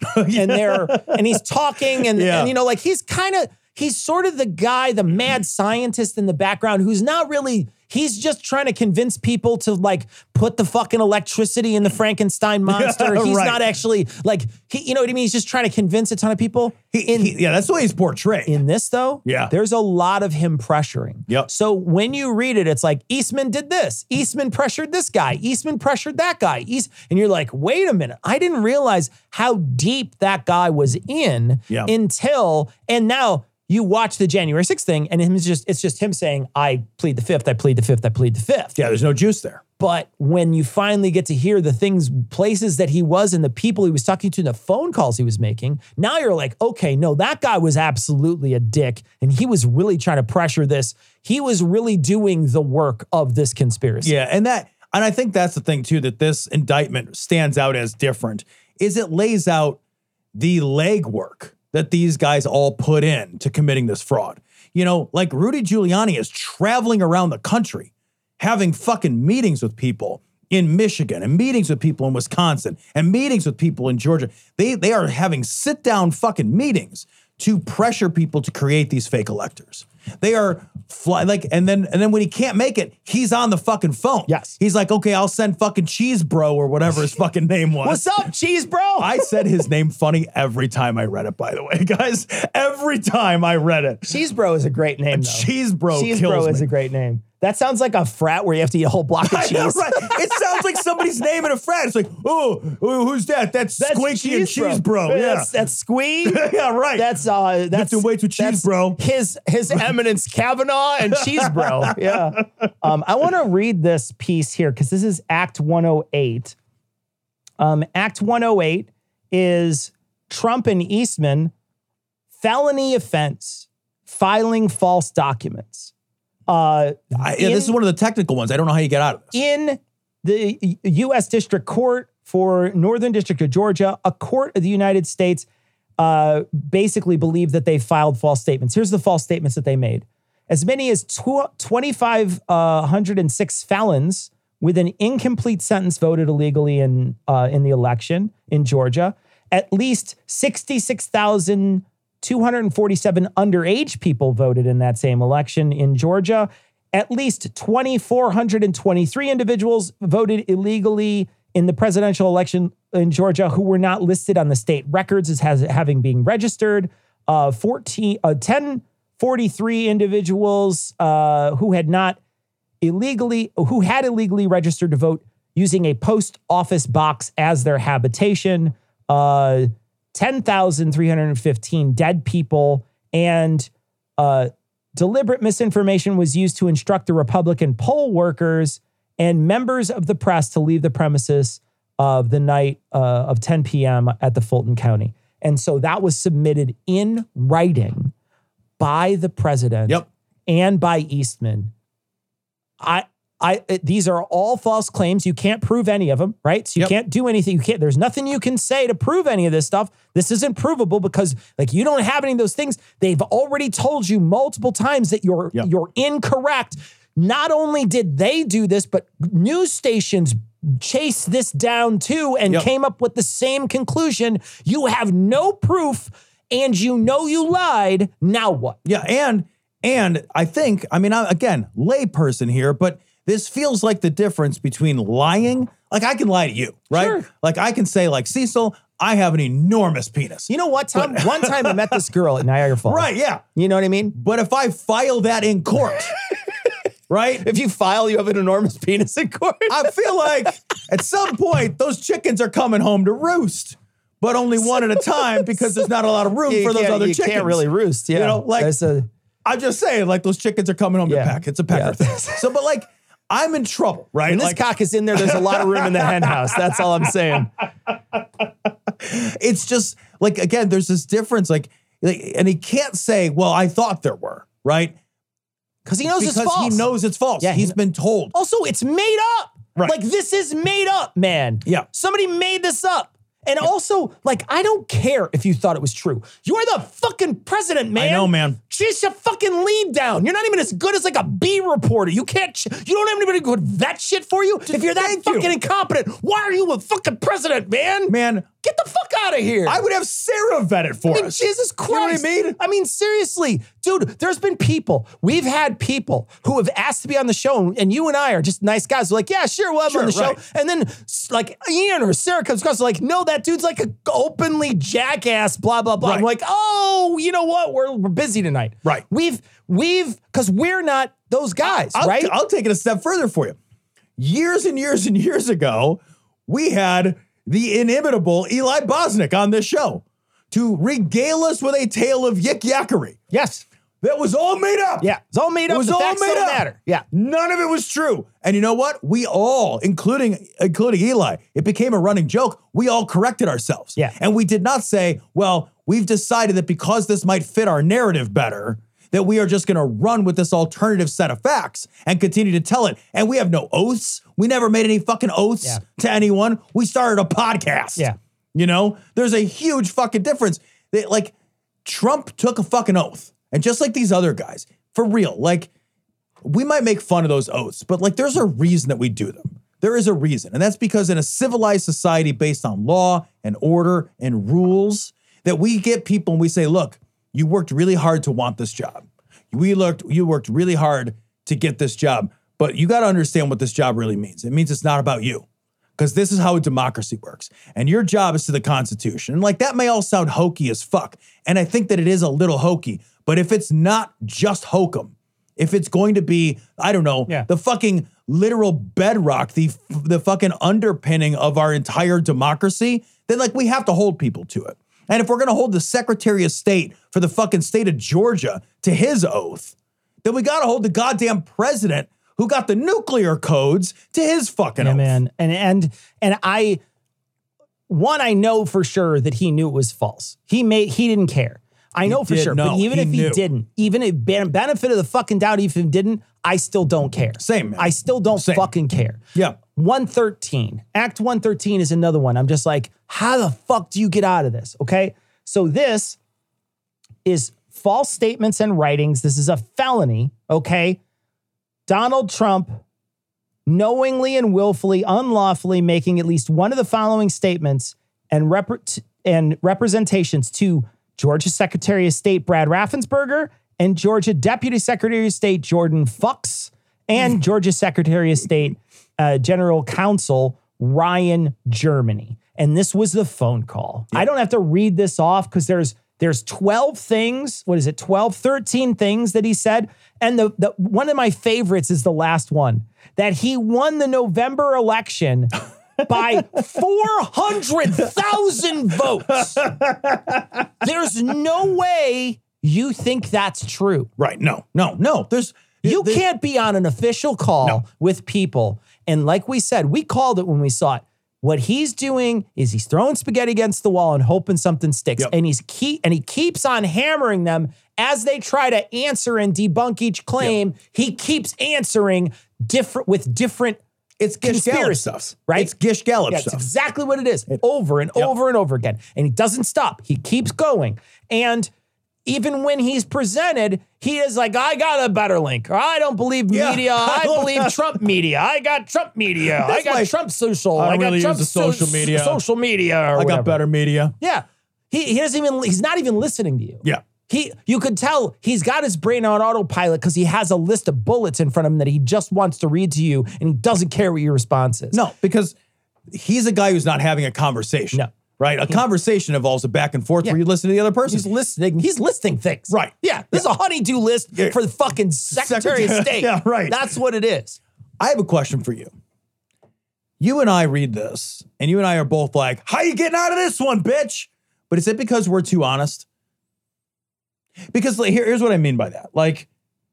and he's talking, and you know, like he's sort of the guy, the mad scientist in the background who's not really. He's just trying to convince people to like put the fucking electricity in the Frankenstein monster. He's not actually like, you know what I mean? He's just trying to convince a ton of people. That's the way he's portrayed. In this though, there's a lot of him pressuring. Yep. So when you read it, it's like Eastman did this. Eastman pressured this guy. Eastman pressured that guy. And you're like, wait a minute. I didn't realize how deep that guy was in until, and now you watch the January 6th thing and it's just him saying, I plead the fifth, I plead the fifth, I plead the fifth. Yeah, there's no juice there. But when you finally get to hear the things, places that he was and the people he was talking to and the phone calls he was making, now you're like, okay, no, that guy was absolutely a dick. And he was really trying to pressure this. He was really doing the work of this conspiracy. Yeah, and I think that's the thing too, that this indictment stands out as different, is it lays out the legwork that these guys all put in to committing this fraud. You know, like Rudy Giuliani is traveling around the country, having fucking meetings with people in Michigan and meetings with people in Wisconsin and meetings with people in Georgia. They are having sit down fucking meetings to pressure people to create these fake electors. They are and then when he can't make it, he's on the fucking phone. Yes. He's like, okay, I'll send fucking Cheese Bro or whatever his fucking name was. What's up, Cheese Bro? I said his name funny every time I read it, by the way, guys. Every time I read it. Cheese Bro is a great name, though. Cheese Bro Cheese kills Bro me. is a great name. That sounds like a frat where you have to eat a whole block of cheese. I know, right? It sounds like somebody's name in a frat. It's like, oh, who's that? That's Squeaky and Cheese Bro. Yeah, that's Squee. Yeah, right. That's Lifting weights with Cheese Bro. His Eminence Kavanaugh and Cheese Bro. Yeah. I want to read this piece here because this is Act 108. Act 108 is Trump and Eastman felony offense, filing false documents. This is one of the technical ones. I don't know how you get out of this. In the U.S. District Court for Northern District of Georgia, a court of the United States basically believed that they filed false statements. Here's the false statements that they made. As many as 2,506 felons with an incomplete sentence voted illegally in the election in Georgia. At least 66,247 underage people voted in that same election in Georgia. At least 2,423 individuals voted illegally in the presidential election in Georgia who were not listed on the state records as having been registered. 1043 individuals who had illegally registered to vote using a post office box as their habitation. 10,315 dead people, and deliberate misinformation was used to instruct the Republican poll workers and members of the press to leave the premises of the night of 10 p.m. at the Fulton County. And so that was submitted in writing by the president and by Eastman. These are all false claims. You can't prove any of them, right? So you can't do anything. There's nothing you can say to prove any of this stuff. This isn't provable because like you don't have any of those things. They've already told you multiple times that you're incorrect. Not only did they do this, but news stations chased this down too and came up with the same conclusion. You have no proof and you know you lied. Now what? Yeah, and I think, I mean, again, layperson here, but this feels like the difference between lying. Like I can lie to you, right? Sure. Like I can say like, Cecil, I have an enormous penis. You know what, Tom? One time I met this girl at Niagara Falls. Right, yeah. You know what I mean? But if I file that in court, right? If you file, you have an enormous penis in court. I feel like at some point, those chickens are coming home to roost, but only one at a time because there's not a lot of room for those other chickens. You can't really roost, yeah. You know, like, I'm just saying, like, those chickens are coming home to peck. It's a pecker thing. So, but like, I'm in trouble, right? When this cock is in there's a lot of room in the hen house. That's all I'm saying. It's just, like, again, there's this difference, like, and he can't say, well, I thought there were, right? Because he knows it's false. Because he knows it's false. Yeah, he's been told. Also, it's made up. Right. Like, this is made up, man. Yeah. Somebody made this up. And also, like, I don't care if you thought it was true. You are the fucking president, man. I know, man. Just a fucking lead down. You're not even as good as like a B reporter. You can't, you don't have anybody who would vet shit for you. If you're that fucking incompetent, why are you a fucking president, man? Man. Get the fuck out of here. I would have Sarah vet it for us. Jesus Christ. You know what I mean? I mean, seriously, dude, there's been people, we've had people who have asked to be on the show, and you and I are just nice guys. We're like, yeah, sure, we'll have him on the show. And then like Ian or Sarah comes across like, no, that dude's like an openly jackass, blah, blah, blah. Right. I'm like, oh, you know what? We're busy tonight. Right. Because we're not those guys, right? I'll take it a step further for you. Years and years and years ago, we had the inimitable Eli Bosnick on this show to regale us with a tale of yik-yakkery. Yes. That was all made up. Yeah, it's all made up. It was the all facts made don't up. matter. Yeah. None of it was true. And you know what? We all, including Eli, it became a running joke. We all corrected ourselves. Yeah. And we did not say, well, we've decided that because this might fit our narrative better, that we are just going to run with this alternative set of facts and continue to tell it. And we have no oaths. We never made any fucking oaths to anyone. We started a podcast. Yeah. You know, there's a huge fucking difference. That, like, Trump took a fucking oath. And just like these other guys, for real, like, we might make fun of those oaths, but like, there's a reason that we do them. There is a reason. And that's because in a civilized society based on law and order and rules, that we get people and we say, look, you worked really hard to want this job. You worked really hard to get this job, but you got to understand what this job really means. It means it's not about you, because this is how a democracy works. And your job is to the Constitution. And like, that may all sound hokey as fuck. And I think that it is a little hokey, but if it's not just hokum, if it's going to be, I don't know, the fucking literal bedrock, the fucking underpinning of our entire democracy, then like, we have to hold people to it. And if we're going to hold the Secretary of State for the fucking state of Georgia to his oath, then we got to hold the goddamn president who got the nuclear codes to his fucking oath. Man. And I know for sure that he knew it was false. He didn't care. I know for sure. But even if he didn't, even if benefit of the fucking doubt, if he didn't, I still don't care. Same, man. I still don't fucking care. Yeah. 113. Act 113 is another one. I'm just like, how the fuck do you get out of this? Okay. So this is false statements and writings. This is a felony. Okay. Donald Trump knowingly and willfully, unlawfully making at least one of the following statements and representations to Georgia Secretary of State Brad Raffensperger and Georgia Deputy Secretary of State Jordan Fuchs and Georgia Secretary of State General Counsel Ryan Germany. And this was the phone call. I don't have to read this off because there's 12 things. What is it? 13 things that he said. And the one of my favorites is the last one, that he won the November election by 400,000 votes. There's no way you think that's true. Right. No. You can't be on an official call with people. And like we said, we called it when we saw it. What he's doing is he's throwing spaghetti against the wall and hoping something sticks. Yep. And he keeps on hammering them as they try to answer and debunk each claim. He keeps answering different It's Gish Gallop conspiracies, stuff, right? It's Gish Gallop Yeah, stuff. it's exactly what it is, over and over and over again. And he doesn't stop. He keeps going. And even when he's presented, he is like, I got a better link. Or I don't believe media. I believe Trump media. I got Trump media. I got Trump social. I don't got really Trump use the social media. Social media. Or I whatever. got better media. Yeah. He doesn't even, he's not even listening to you. Yeah. You could tell he's got his brain on autopilot because he has a list of bullets in front of him that he just wants to read to you, and he doesn't care what your response is. No, because he's a guy who's not having a conversation. No. Right? A conversation involves a back and forth where you listen to the other person. He's listing things. Right. Yeah. This is a honey-do list for the fucking Secretary of State. Yeah, right. That's what it is. I have a question for you. You and I read this, and you and I are both like, how you getting out of this one, bitch? But is it because we're too honest? Because like, here's what I mean by that. Like,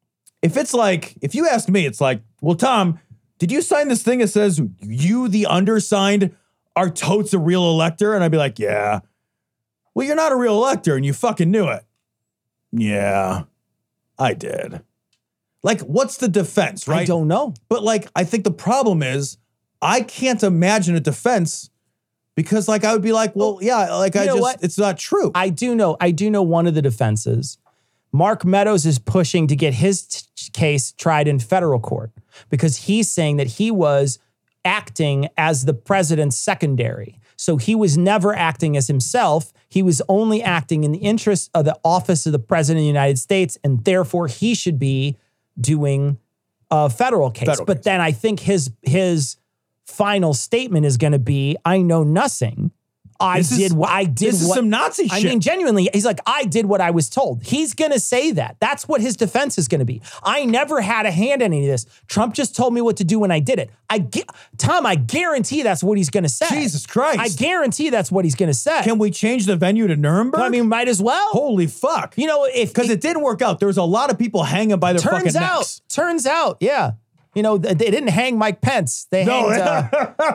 if you ask me, it's like, well, Tom, did you sign this thing that says you, the undersigned, are totes a real elector? And I'd be like, yeah. Well, you're not a real elector, and you fucking knew it. Yeah, I did. Like, what's the defense, right? I don't know. But like, I think the problem is I can't imagine a defense because like, I would be like, well, yeah, like it's not true. I do know one of the defenses. Mark Meadows is pushing to get his case tried in federal court because he's saying that he was acting as the president's secondary. So he was never acting as himself. He was only acting in the interest of the office of the president of the United States, and therefore he should be doing a federal case. But then I think his final statement is going to be, I know nothing. This is some Nazi shit. I mean, genuinely, he's like, I did what I was told. He's going to say that. That's what his defense is going to be. I never had a hand in any of this. Trump just told me what to do when I did it. Tom, I guarantee that's what he's going to say. Jesus Christ. I guarantee that's what he's going to say. Can we change the venue to Nuremberg? I mean, might as well. Holy fuck. You know, because it didn't work out. There was a lot of people hanging by their fucking necks. Turns out, yeah. You know, they didn't hang Mike Pence. They hanged.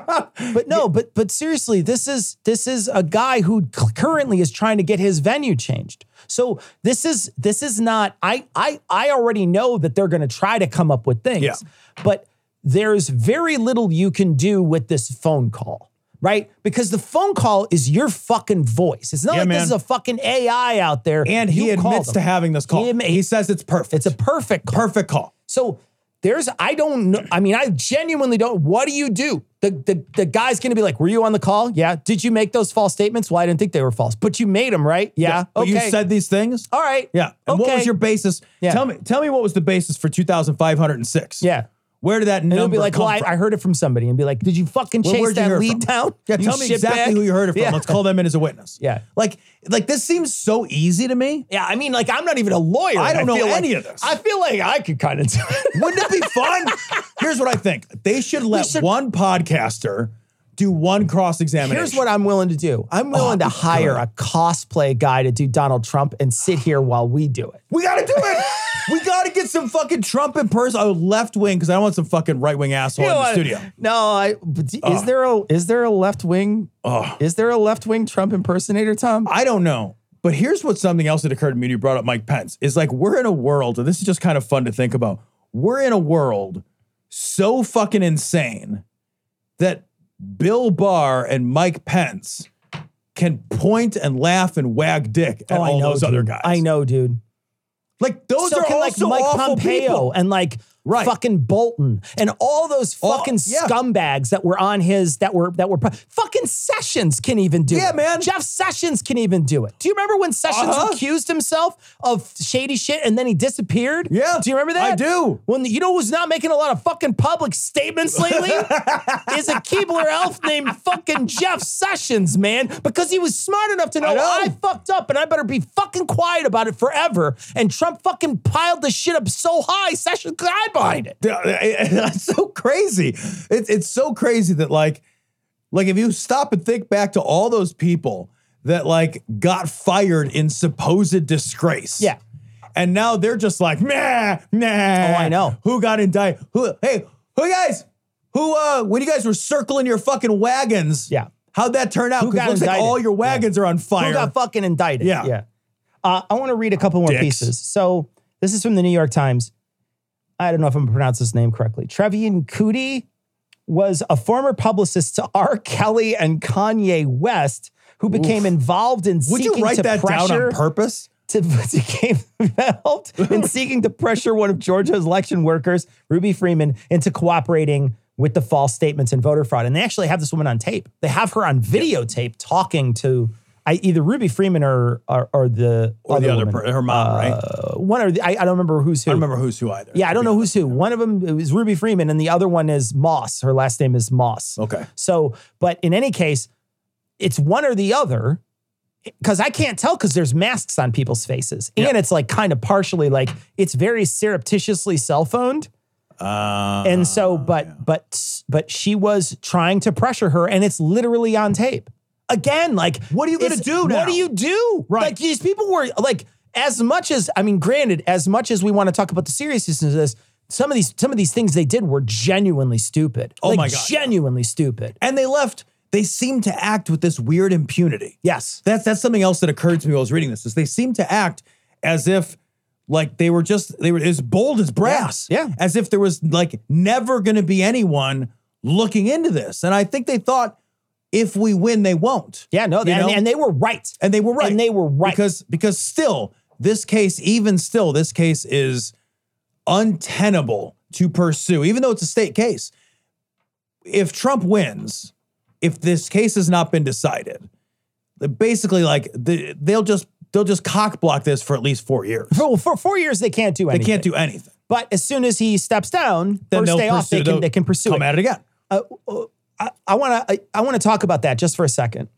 But seriously, this is a guy who currently is trying to get his venue changed. So this is not. I already know that they're going to try to come up with things. Yeah. But there's very little you can do with this phone call, right? Because the phone call is your fucking voice. It's not this is a fucking AI out there. And he admits to having this call. He says it's perfect. It's a perfect call. Perfect call. So I don't know. I mean, I genuinely don't. What do you do? The guy's going to be like, were you on the call? Yeah. Did you make those false statements? Well, I didn't think they were false, but you made them, right? Yeah. But okay. you said these things? All right. Yeah. And what was your basis? Yeah. Tell me what was the basis for 2,506? Yeah. Where did that number come from? And he'll be like, I heard it from somebody. And be like, did you fucking chase that lead down? Yeah, tell me exactly who you heard it from. Yeah. Let's call them in as a witness. Yeah. Like this seems so easy to me. Yeah, I mean, like, I'm not even a lawyer. I don't know any of this. I feel like I could kind of do it. Wouldn't it be fun? Here's what I think. They should let one podcaster do one cross-examination. Here's what I'm willing to do. I'm willing to hire a cosplay guy to do Donald Trump and sit here while we do it. We got to do it. We got to get some fucking Trump in person. Oh, left wing, because I don't want some fucking right wing asshole in the studio. No, is there a left wing? Is there a left wing Trump impersonator, Tom? I don't know. But here's something else that occurred to me when you brought up Mike Pence. Is like we're in a world, and this is just kind of fun to think about. We're in a world so fucking insane that Bill Barr and Mike Pence can point and laugh and wag dick at all those other guys. I know, dude. Like those are also like Mike awful Pompeo people. and like fucking Bolton and all those fucking scumbags that were on his that were fucking Sessions can even do it. Yeah, man. Jeff Sessions can even do it. Do you remember when Sessions accused himself of shady shit and then he disappeared? Yeah. Do you remember that? I do. When you know who's not making a lot of fucking public statements lately is a Keebler elf named fucking Jeff Sessions, man, because he was smart enough to know I fucked up and I better be fucking quiet about it forever. And Trump fucking piled the shit up so high, Sessions could hide behind it. That's so crazy. It's so crazy that like if you stop and think back to all those people that like got fired in supposed disgrace. Yeah. And now they're just like, nah. Oh, I know. Who got indicted? Who guys? When you guys were circling your fucking wagons? Yeah. How'd that turn out? Because it looks like all your wagons are on fire. Who got fucking indicted? Yeah. I want to read a couple more pieces. So this is from the New York Times. I don't know if I'm going to pronounce his name correctly. Trevian Kuti was a former publicist to R. Kelly and Kanye West, who became involved in Would seeking you write to that down pressure on purpose? became involved in seeking to pressure one of Georgia's election workers, Ruby Freeman, into cooperating with the false statements and voter fraud. And they actually have this woman on tape. They have her on videotape talking to either Ruby Freeman or the other woman. Her mom, right? One or I don't remember who's who. I don't remember who's who either. Yeah, I don't know who's who. One of them is Ruby Freeman, and the other one is Moss. Her last name is Moss. Okay. So, but in any case, it's one or the other, because I can't tell because there's masks on people's faces, and it's like kind of partially like it's very surreptitiously cell phoned. And so, but she was trying to pressure her, and it's literally on tape. Again, like, what are you going to do now? What do you do? Right. Like, these people were like, as much as, I mean, granted, as much as we want to talk about the seriousness of this, some of these things they did were genuinely stupid. Oh like, my God. Genuinely stupid. And they seem to act with this weird impunity. Yes. That's something else that occurred to me while I was reading this, is they seem to act as if like they were as bold as brass. Yeah. As if there was like never going to be anyone looking into this. And I think they thought, if we win, they won't. Yeah, no, and they were right. And they were right. And they were right. Because still, this case is untenable to pursue, even though it's a state case. If Trump wins, if this case has not been decided, basically like they'll just cock block this for at least 4 years. For 4 years, they can't do anything. They can't do anything. But as soon as he steps down, Then first they'll day off, pursue- they can pursue come it. at it again. I want to talk about that just for a second.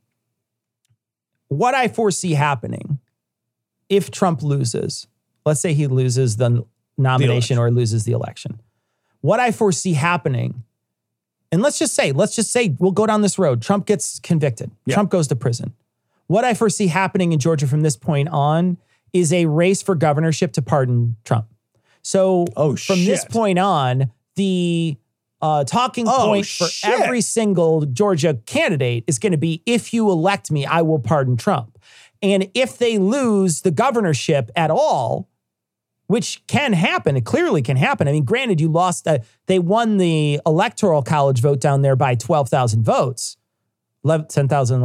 What I foresee happening if Trump loses, let's say he loses the nomination or loses the election. What I foresee happening, and let's just say we'll go down this road. Trump gets convicted. Yeah. Trump goes to prison. What I foresee happening in Georgia from this point on is a race for governorship to pardon Trump. So from this point on, the talking point for every single Georgia candidate is going to be, if you elect me, I will pardon Trump. And if they lose the governorship at all, which can happen, it clearly can happen. I mean, granted, you lost, they won the electoral college vote down there by 12,000 votes. 11,000,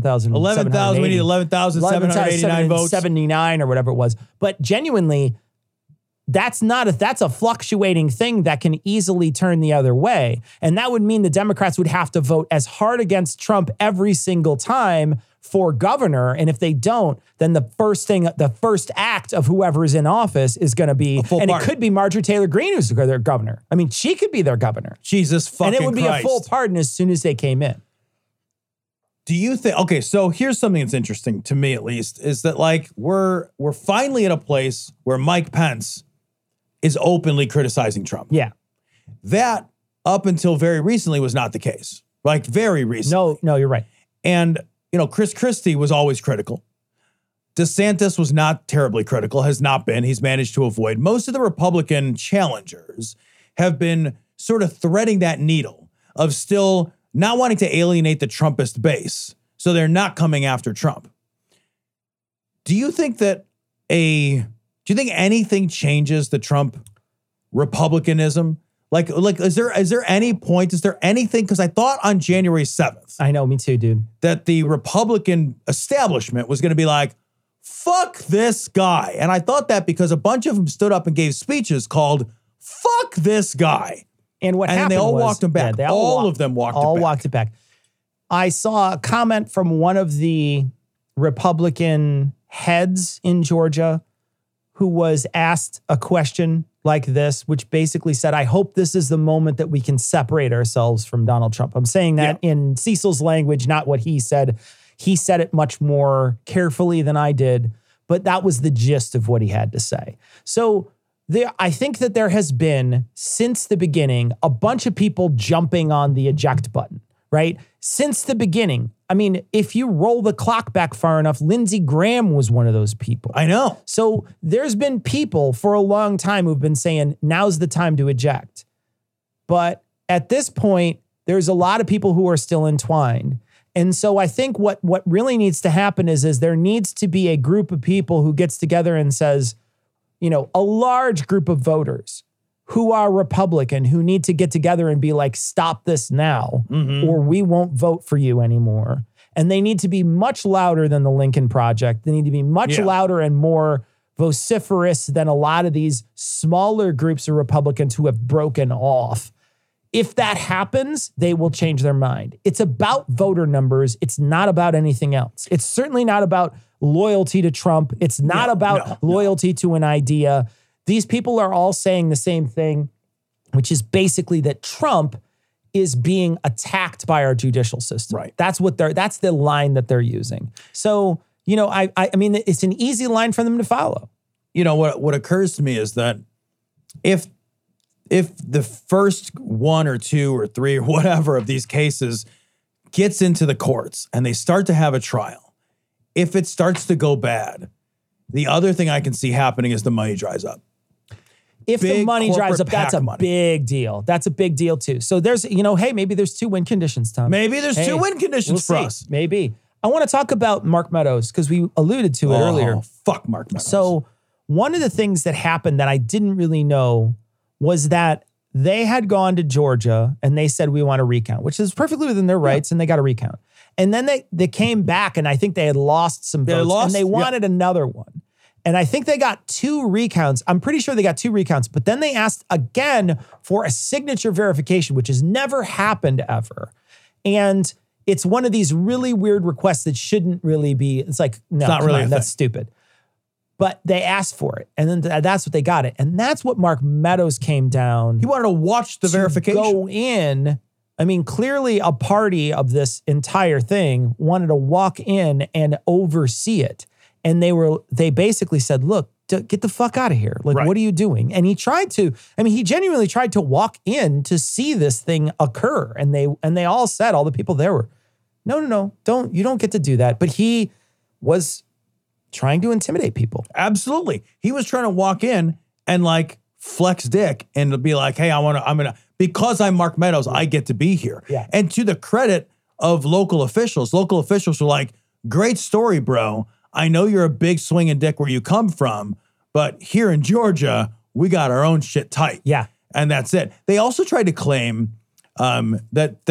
we need 11,789 votes. 79 or whatever it was. But genuinely, that's a fluctuating thing that can easily turn the other way. And that would mean the Democrats would have to vote as hard against Trump every single time for governor. And if they don't, then the first act of whoever is in office is going to be, and it could be Marjorie Taylor Greene who's their governor. I mean, she could be their governor. Jesus fucking Christ. And it would be a full pardon as soon as they came in. Do you think, okay, so here's something that's interesting to me at least, is that like we're finally at a place where Mike Pence is openly criticizing Trump. Yeah. That up until very recently was not the case. Like very recently. No, you're right. And, Chris Christie was always critical. DeSantis was not terribly critical, has not been. He's managed to avoid. Most of the Republican challengers have been sort of threading that needle of still not wanting to alienate the Trumpist base. So they're not coming after Trump. Do you think anything changes the Trump Republicanism? Like, is there any point? Is there anything? Because I thought on January 7th. I know, me too, dude. That the Republican establishment was going to be like, fuck this guy. And I thought that because a bunch of them stood up and gave speeches called, fuck this guy. And what happened they all was, walked him back. Yeah, all of them walked it back. I saw a comment from one of the Republican heads in Georgia who was asked a question like this, which basically said, I hope this is the moment that we can separate ourselves from Donald Trump. I'm saying that in Cecil's language, not what he said. He said it much more carefully than I did, but that was the gist of what he had to say. So I think that there has been, since the beginning, a bunch of people jumping on the eject button, right? Since the beginning. I mean, if you roll the clock back far enough, Lindsey Graham was one of those people. I know. So there's been people for a long time who've been saying, now's the time to eject. But at this point, there's a lot of people who are still entwined. And so I think what really needs to happen is there needs to be a group of people who gets together and says, a large group of voters who are Republican, who need to get together and be like, stop this now, or we won't vote for you anymore. And they need to be much louder than the Lincoln Project. They need to be much louder and more vociferous than a lot of these smaller groups of Republicans who have broken off. If that happens, they will change their mind. It's about voter numbers. It's not about anything else. It's certainly not about loyalty to Trump. It's not about loyalty to an idea. These people are all saying the same thing, which is basically that Trump is being attacked by our judicial system. Right. That's the line that they're using. So, you know, I mean, it's an easy line for them to follow. You know, what occurs to me is that if the first one or two or three or whatever of these cases gets into the courts and they start to have a trial, if it starts to go bad, the other thing I can see happening is the money dries up. If the Big money dries corporate up, that's a PAC money. big deal. That's a big deal too. So there's, you know, hey, maybe there's 2 win conditions, Tom. Maybe there's 2 win conditions for we'll see. us. Maybe. I want to talk about Mark Meadows because we alluded to it earlier. Fuck Mark Meadows. So one of the things that happened that I didn't really know was that they had gone to Georgia and they said, we want to recount, which is perfectly within their rights, and they got to recount. And then they came back, and I think they had lost some votes, and they wanted another one. And I think they got 2 recounts. I'm pretty sure they got 2 recounts, but then they asked again for a signature verification, which has never happened ever. And it's one of these really weird requests that shouldn't really be, it's like, no, It's not really a that's thing. stupid. But they asked for it, and then that's what they got it. And that's what Mark Meadows came down. he wanted to watch the verification. Go in. I mean, clearly a party of this entire thing wanted to walk in and oversee it. And they basically said, look, get the fuck out of here. Like, Right. what are you doing? And he genuinely tried to walk in to see this thing occur. And they all said, all the people there were, no, you don't get to do that. But he was trying to intimidate people. Absolutely. He was trying to walk in and like flex dick and to be like, hey, because I'm Mark Meadows, I get to be here. Yeah. And to the credit of local officials were like, great story, bro. I know you're a big swinging dick where you come from, but here in Georgia, we got our own shit tight. Yeah. And that's it. They also tried to claim that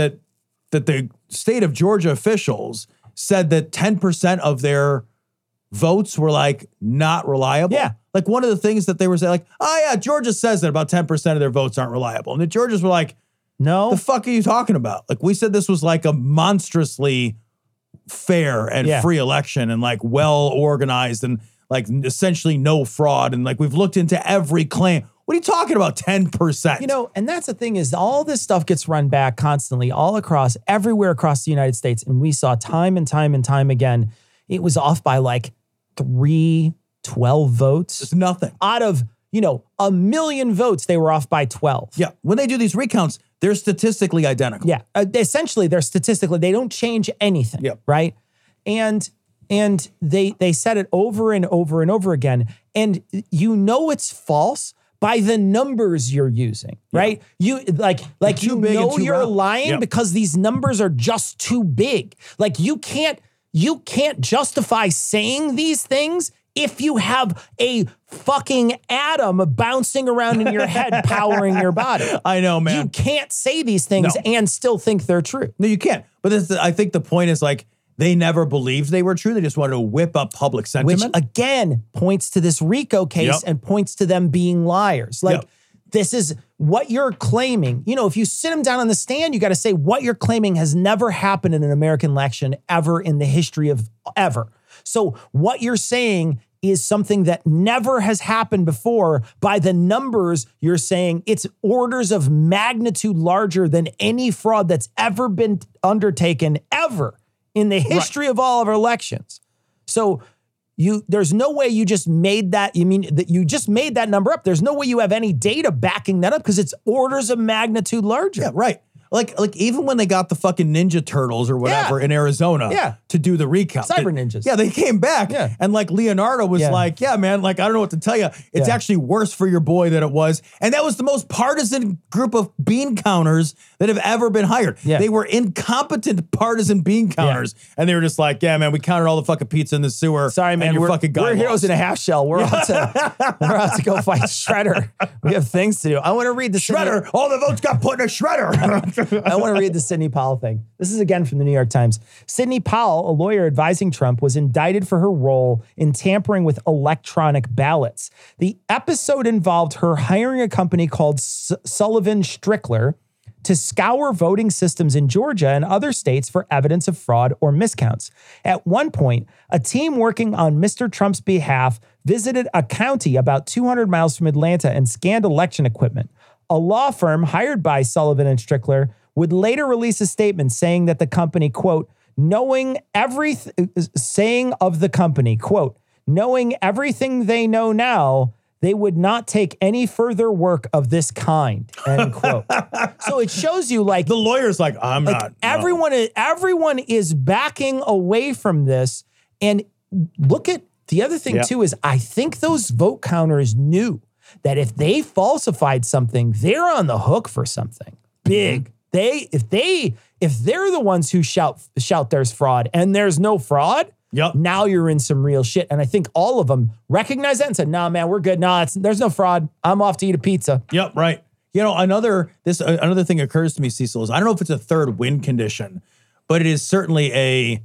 the state of Georgia officials said that 10% of their votes were like not reliable. Yeah. Like one of the things that they were saying, like, oh yeah, Georgia says that about 10% of their votes aren't reliable. And the Georgians were like, No. the fuck are you talking about? Like we said this was like a monstrously fair and free election and like well organized and like essentially no fraud. And like we've looked into every claim. What are you talking about? 10%. You know, and that's the thing is all this stuff gets run back constantly all across, everywhere across the United States. And we saw time and time and time again, it was off by like 12 votes. It's nothing. Out of, 1 million votes, they were off by 12. Yeah. When they do these recounts, they're statistically identical. Yeah. Essentially, they don't change anything. Yep. Right. And they said it over and over and over again. And it's false by the numbers you're using, right? You like too big and too you're round. lying Yep. because these numbers are just too big. Like you can't justify saying these things if you have a fucking atom bouncing around in your head powering your body. I know, man. You can't say these things No. and still think they're true. No, you can't. But I think the point is like they never believed they were true. They just wanted to whip up public sentiment. Which again points to this RICO case Yep. and points to them being liars. Like Yep. this is what you're claiming. If you sit them down on the stand, you got to say what you're claiming has never happened in an American election ever in the history of ever. So what you're saying is something that never has happened before. By the numbers, you're saying it's orders of magnitude larger than any fraud that's ever been undertaken ever in the history of all of our elections. So there's no way you just made that. You mean that you just made that number up? There's no way you have any data backing that up because it's orders of magnitude larger. Yeah, right. Like even when they got the fucking Ninja Turtles or whatever in Arizona to do the recount. Cyber ninjas. Yeah, they came back. Yeah. And like Leonardo was like, yeah, man, like I don't know what to tell you. It's actually worse for your boy than it was. And that was the most partisan group of bean counters that have ever been hired. Yeah. They were incompetent partisan bean counters. Yeah. And they were just like, yeah, man, we counted all the fucking pizza in the sewer. Sorry, man, we're heroes in a half shell. We're out to go fight Shredder. We have things to do. I want to read the Shredder. All the votes got put in a shredder. I want to read the Sidney Powell thing. This is again from the New York Times. Sidney Powell, a lawyer advising Trump, was indicted for her role in tampering with electronic ballots. The episode involved her hiring a company called Sullivan Strickler to scour voting systems in Georgia and other states for evidence of fraud or miscounts. At one point, a team working on Mr. Trump's behalf visited a county about 200 miles from Atlanta and scanned election equipment. A law firm hired by Sullivan and Strickler would later release a statement saying that the company, quote, knowing everything they know now, they would not take any further work of this kind, end quote. So it shows you like the lawyer's like, I'm not. Everyone is backing away from this. And look at the other thing too, is I think those vote counters knew that if they falsified something, they're on the hook for something big. If they're the ones who shout there's fraud and there's no fraud, now you're in some real shit. And I think all of them recognized that and said, nah, man, we're good. Nah, there's no fraud. I'm off to eat a pizza. Yep, right. You know, another thing occurs to me, Cecil, is I don't know if it's a third win condition, but it is certainly a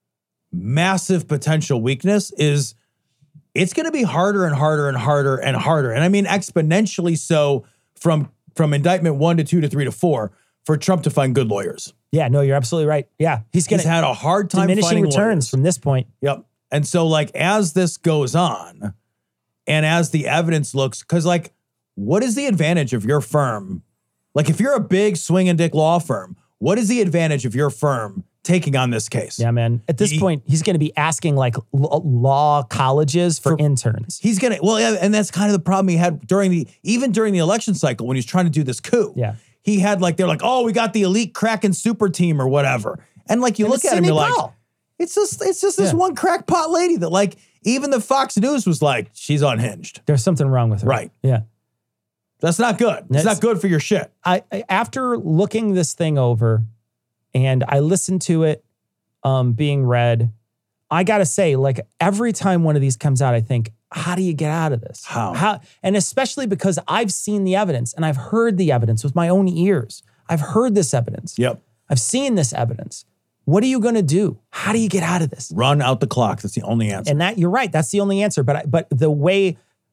massive potential weakness is it's going to be harder and harder and harder and harder. And I mean exponentially so from indictment 1 to 2 to 3 to 4 for Trump to find good lawyers. Yeah, no, you're absolutely right. Yeah, he's had a hard time diminishing returns lawyers from this point. Yep. And so like as this goes on and as the evidence looks, because like what is the advantage of your firm? Like if you're a big swing and dick law firm, what is the advantage of your firm taking on this case? Yeah, man. At this point, he's going to be asking like law colleges for interns. He's going to, well, yeah, and that's kind of the problem he had during the election cycle when he was trying to do this coup. Yeah. He had like, they're like, oh, we got the elite Kraken super team or whatever. And like, you look at him, you're like, it's just this one crackpot lady that like, even the Fox News was like, she's unhinged. There's something wrong with her. Right. Yeah. That's not good. It's not good for your shit. After looking this thing over and I listened to it being read, I got to say, like every time one of these comes out, I think, how do you get out of this? How? And especially because I've seen the evidence and I've heard the evidence with my own ears. I've heard this evidence. Yep. I've seen this evidence. What are you going to do? How do you get out of this? Run out the clock. That's the only answer. And you're right. That's the only answer. But the way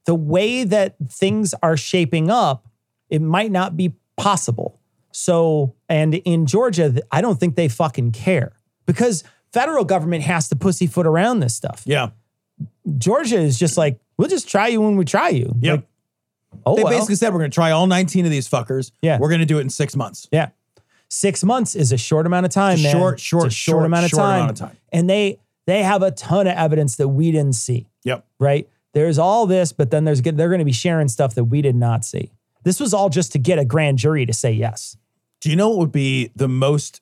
that things are shaping up, it might not be possible. So, and in Georgia, I don't think they fucking care because federal government has to pussyfoot around this stuff. Yeah. Georgia is just like, we'll just try you when we try you. Yep. Like, they basically said, we're going to try all 19 of these fuckers. Yeah. We're going to do it in 6 months. Yeah. 6 months is a short amount of time, man. Short amount of time. And they have a ton of evidence that we didn't see. Yep. Right? There's all this, but then they're going to be sharing stuff that we did not see. This was all just to get a grand jury to say yes. Do you know what would be the most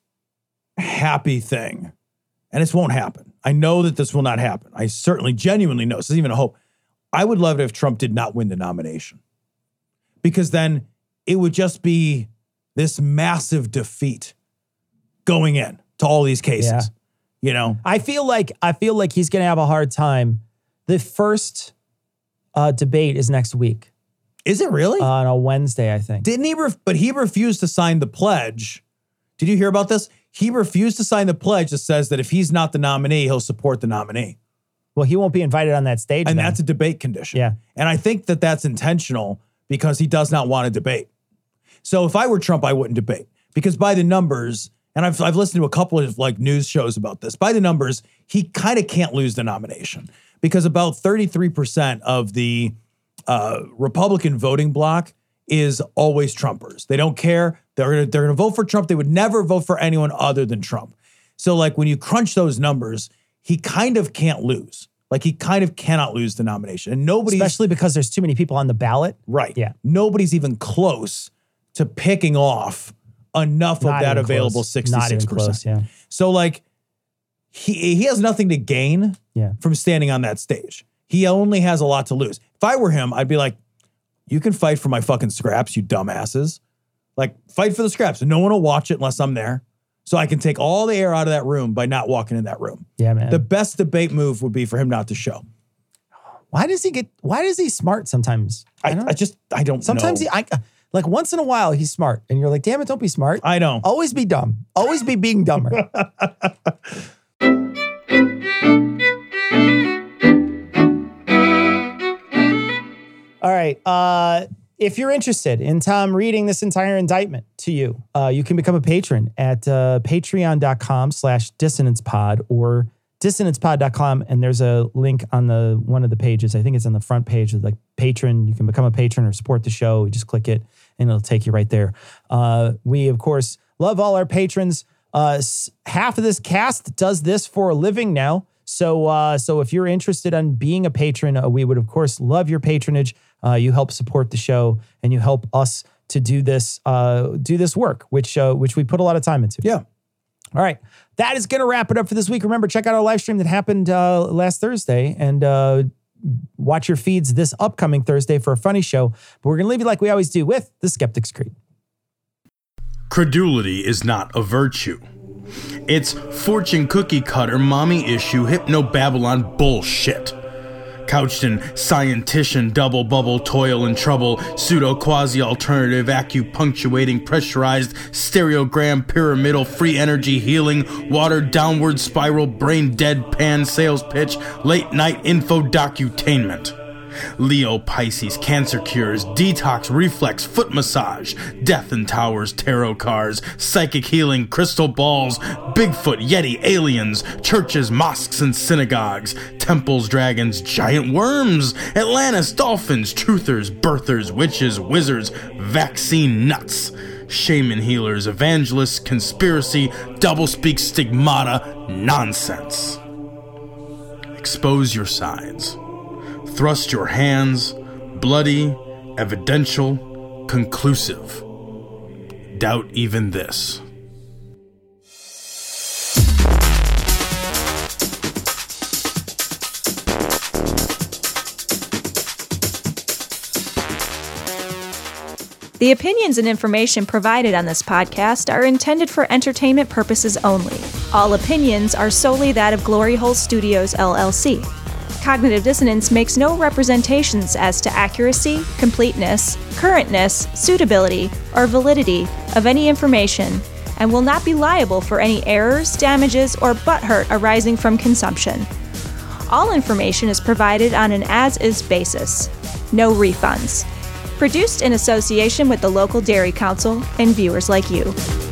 happy thing? And this won't happen. I know that this will not happen. I certainly genuinely know. This isn't even a hope. I would love it if Trump did not win the nomination. Because then it would just be this massive defeat going in to all these cases. Yeah. You know? I feel like he's going to have a hard time. The first debate is next week. Is it really? On a Wednesday, I think. Didn't he? But he refused to sign the pledge. Did you hear about this? He refused to sign the pledge that says that if he's not the nominee, he'll support the nominee. Well, he won't be invited on that stage. And then. that's a debate condition. Yeah. And I think that that's intentional because he does not want to debate. So if I were Trump, I wouldn't debate because by the numbers, and I've listened to a couple of like news shows about this, by the numbers, he kind of can't lose the nomination because about 33% of the Republican voting bloc is always Trumpers. They don't care. They're gonna vote for Trump. They would never vote for anyone other than Trump. So like when you crunch those numbers, he kind of can't lose. Like he kind of cannot lose the nomination. And especially because there's too many people on the ballot. Right. Yeah. Nobody's even close to picking off enough of Not that even available close. Not even 66%. close, yeah. So like he has nothing to gain Yeah. from standing on that stage. He only has a lot to lose. If I were him, I'd be like, you can fight for my fucking scraps, you dumbasses. Like, fight for the scraps. And no one will watch it unless I'm there. So I can take all the air out of that room by not walking in that room. Yeah, man. The best debate move would be for him not to show. Why is he smart sometimes? I don't Sometimes know. like once in a while he's smart and you're like, damn it, don't be smart. I know. Always be dumb. Always be being dumber. All right. If you're interested in Tom reading this entire indictment to you, you can become a patron at patreon.com/dissonancepod or dissonancepod.com. And there's a link on one of the pages. I think it's on the front page of like patron. You can become a patron or support the show. You just click it and it'll take you right there. We, of course, love all our patrons. Half of this cast does this for a living now. So if you're interested in being a patron, we would, of course, love your patronage. You help support the show and you help us to do this work, which we put a lot of time into. Yeah. All right. That is going to wrap it up for this week. Remember, check out our live stream that happened last Thursday and watch your feeds this upcoming Thursday for a funny show. But we're going to leave you like we always do with the Skeptic's Creed. Credulity is not a virtue. It's fortune cookie cutter, mommy issue, hypno-Babylon bullshit. Couched in scientician, double bubble, toil and trouble, pseudo quasi alternative, acupunctuating, pressurized, stereogram, pyramidal, free energy healing, water downward spiral, brain deadpan sales pitch, late night info docutainment. Leo, Pisces, cancer cures, detox, reflex, foot massage, death and towers, tarot cards, psychic healing, crystal balls, Bigfoot, Yeti, aliens, churches, mosques and synagogues, temples, dragons, giant worms, Atlantis, dolphins, truthers, birthers, witches, wizards, vaccine nuts, shaman healers, evangelists, conspiracy, doublespeak, stigmata, nonsense. Expose your sides. Thrust your hands, bloody, evidential, conclusive. Doubt even this. The opinions and information provided on this podcast are intended for entertainment purposes only. All opinions are solely that of Glory Hole Studios, LLC. Cognitive Dissonance makes no representations as to accuracy, completeness, currentness, suitability, or validity of any information, and will not be liable for any errors, damages, or butthurt arising from consumption. All information is provided on an as-is basis. No refunds. Produced in association with the local Dairy Council and viewers like you.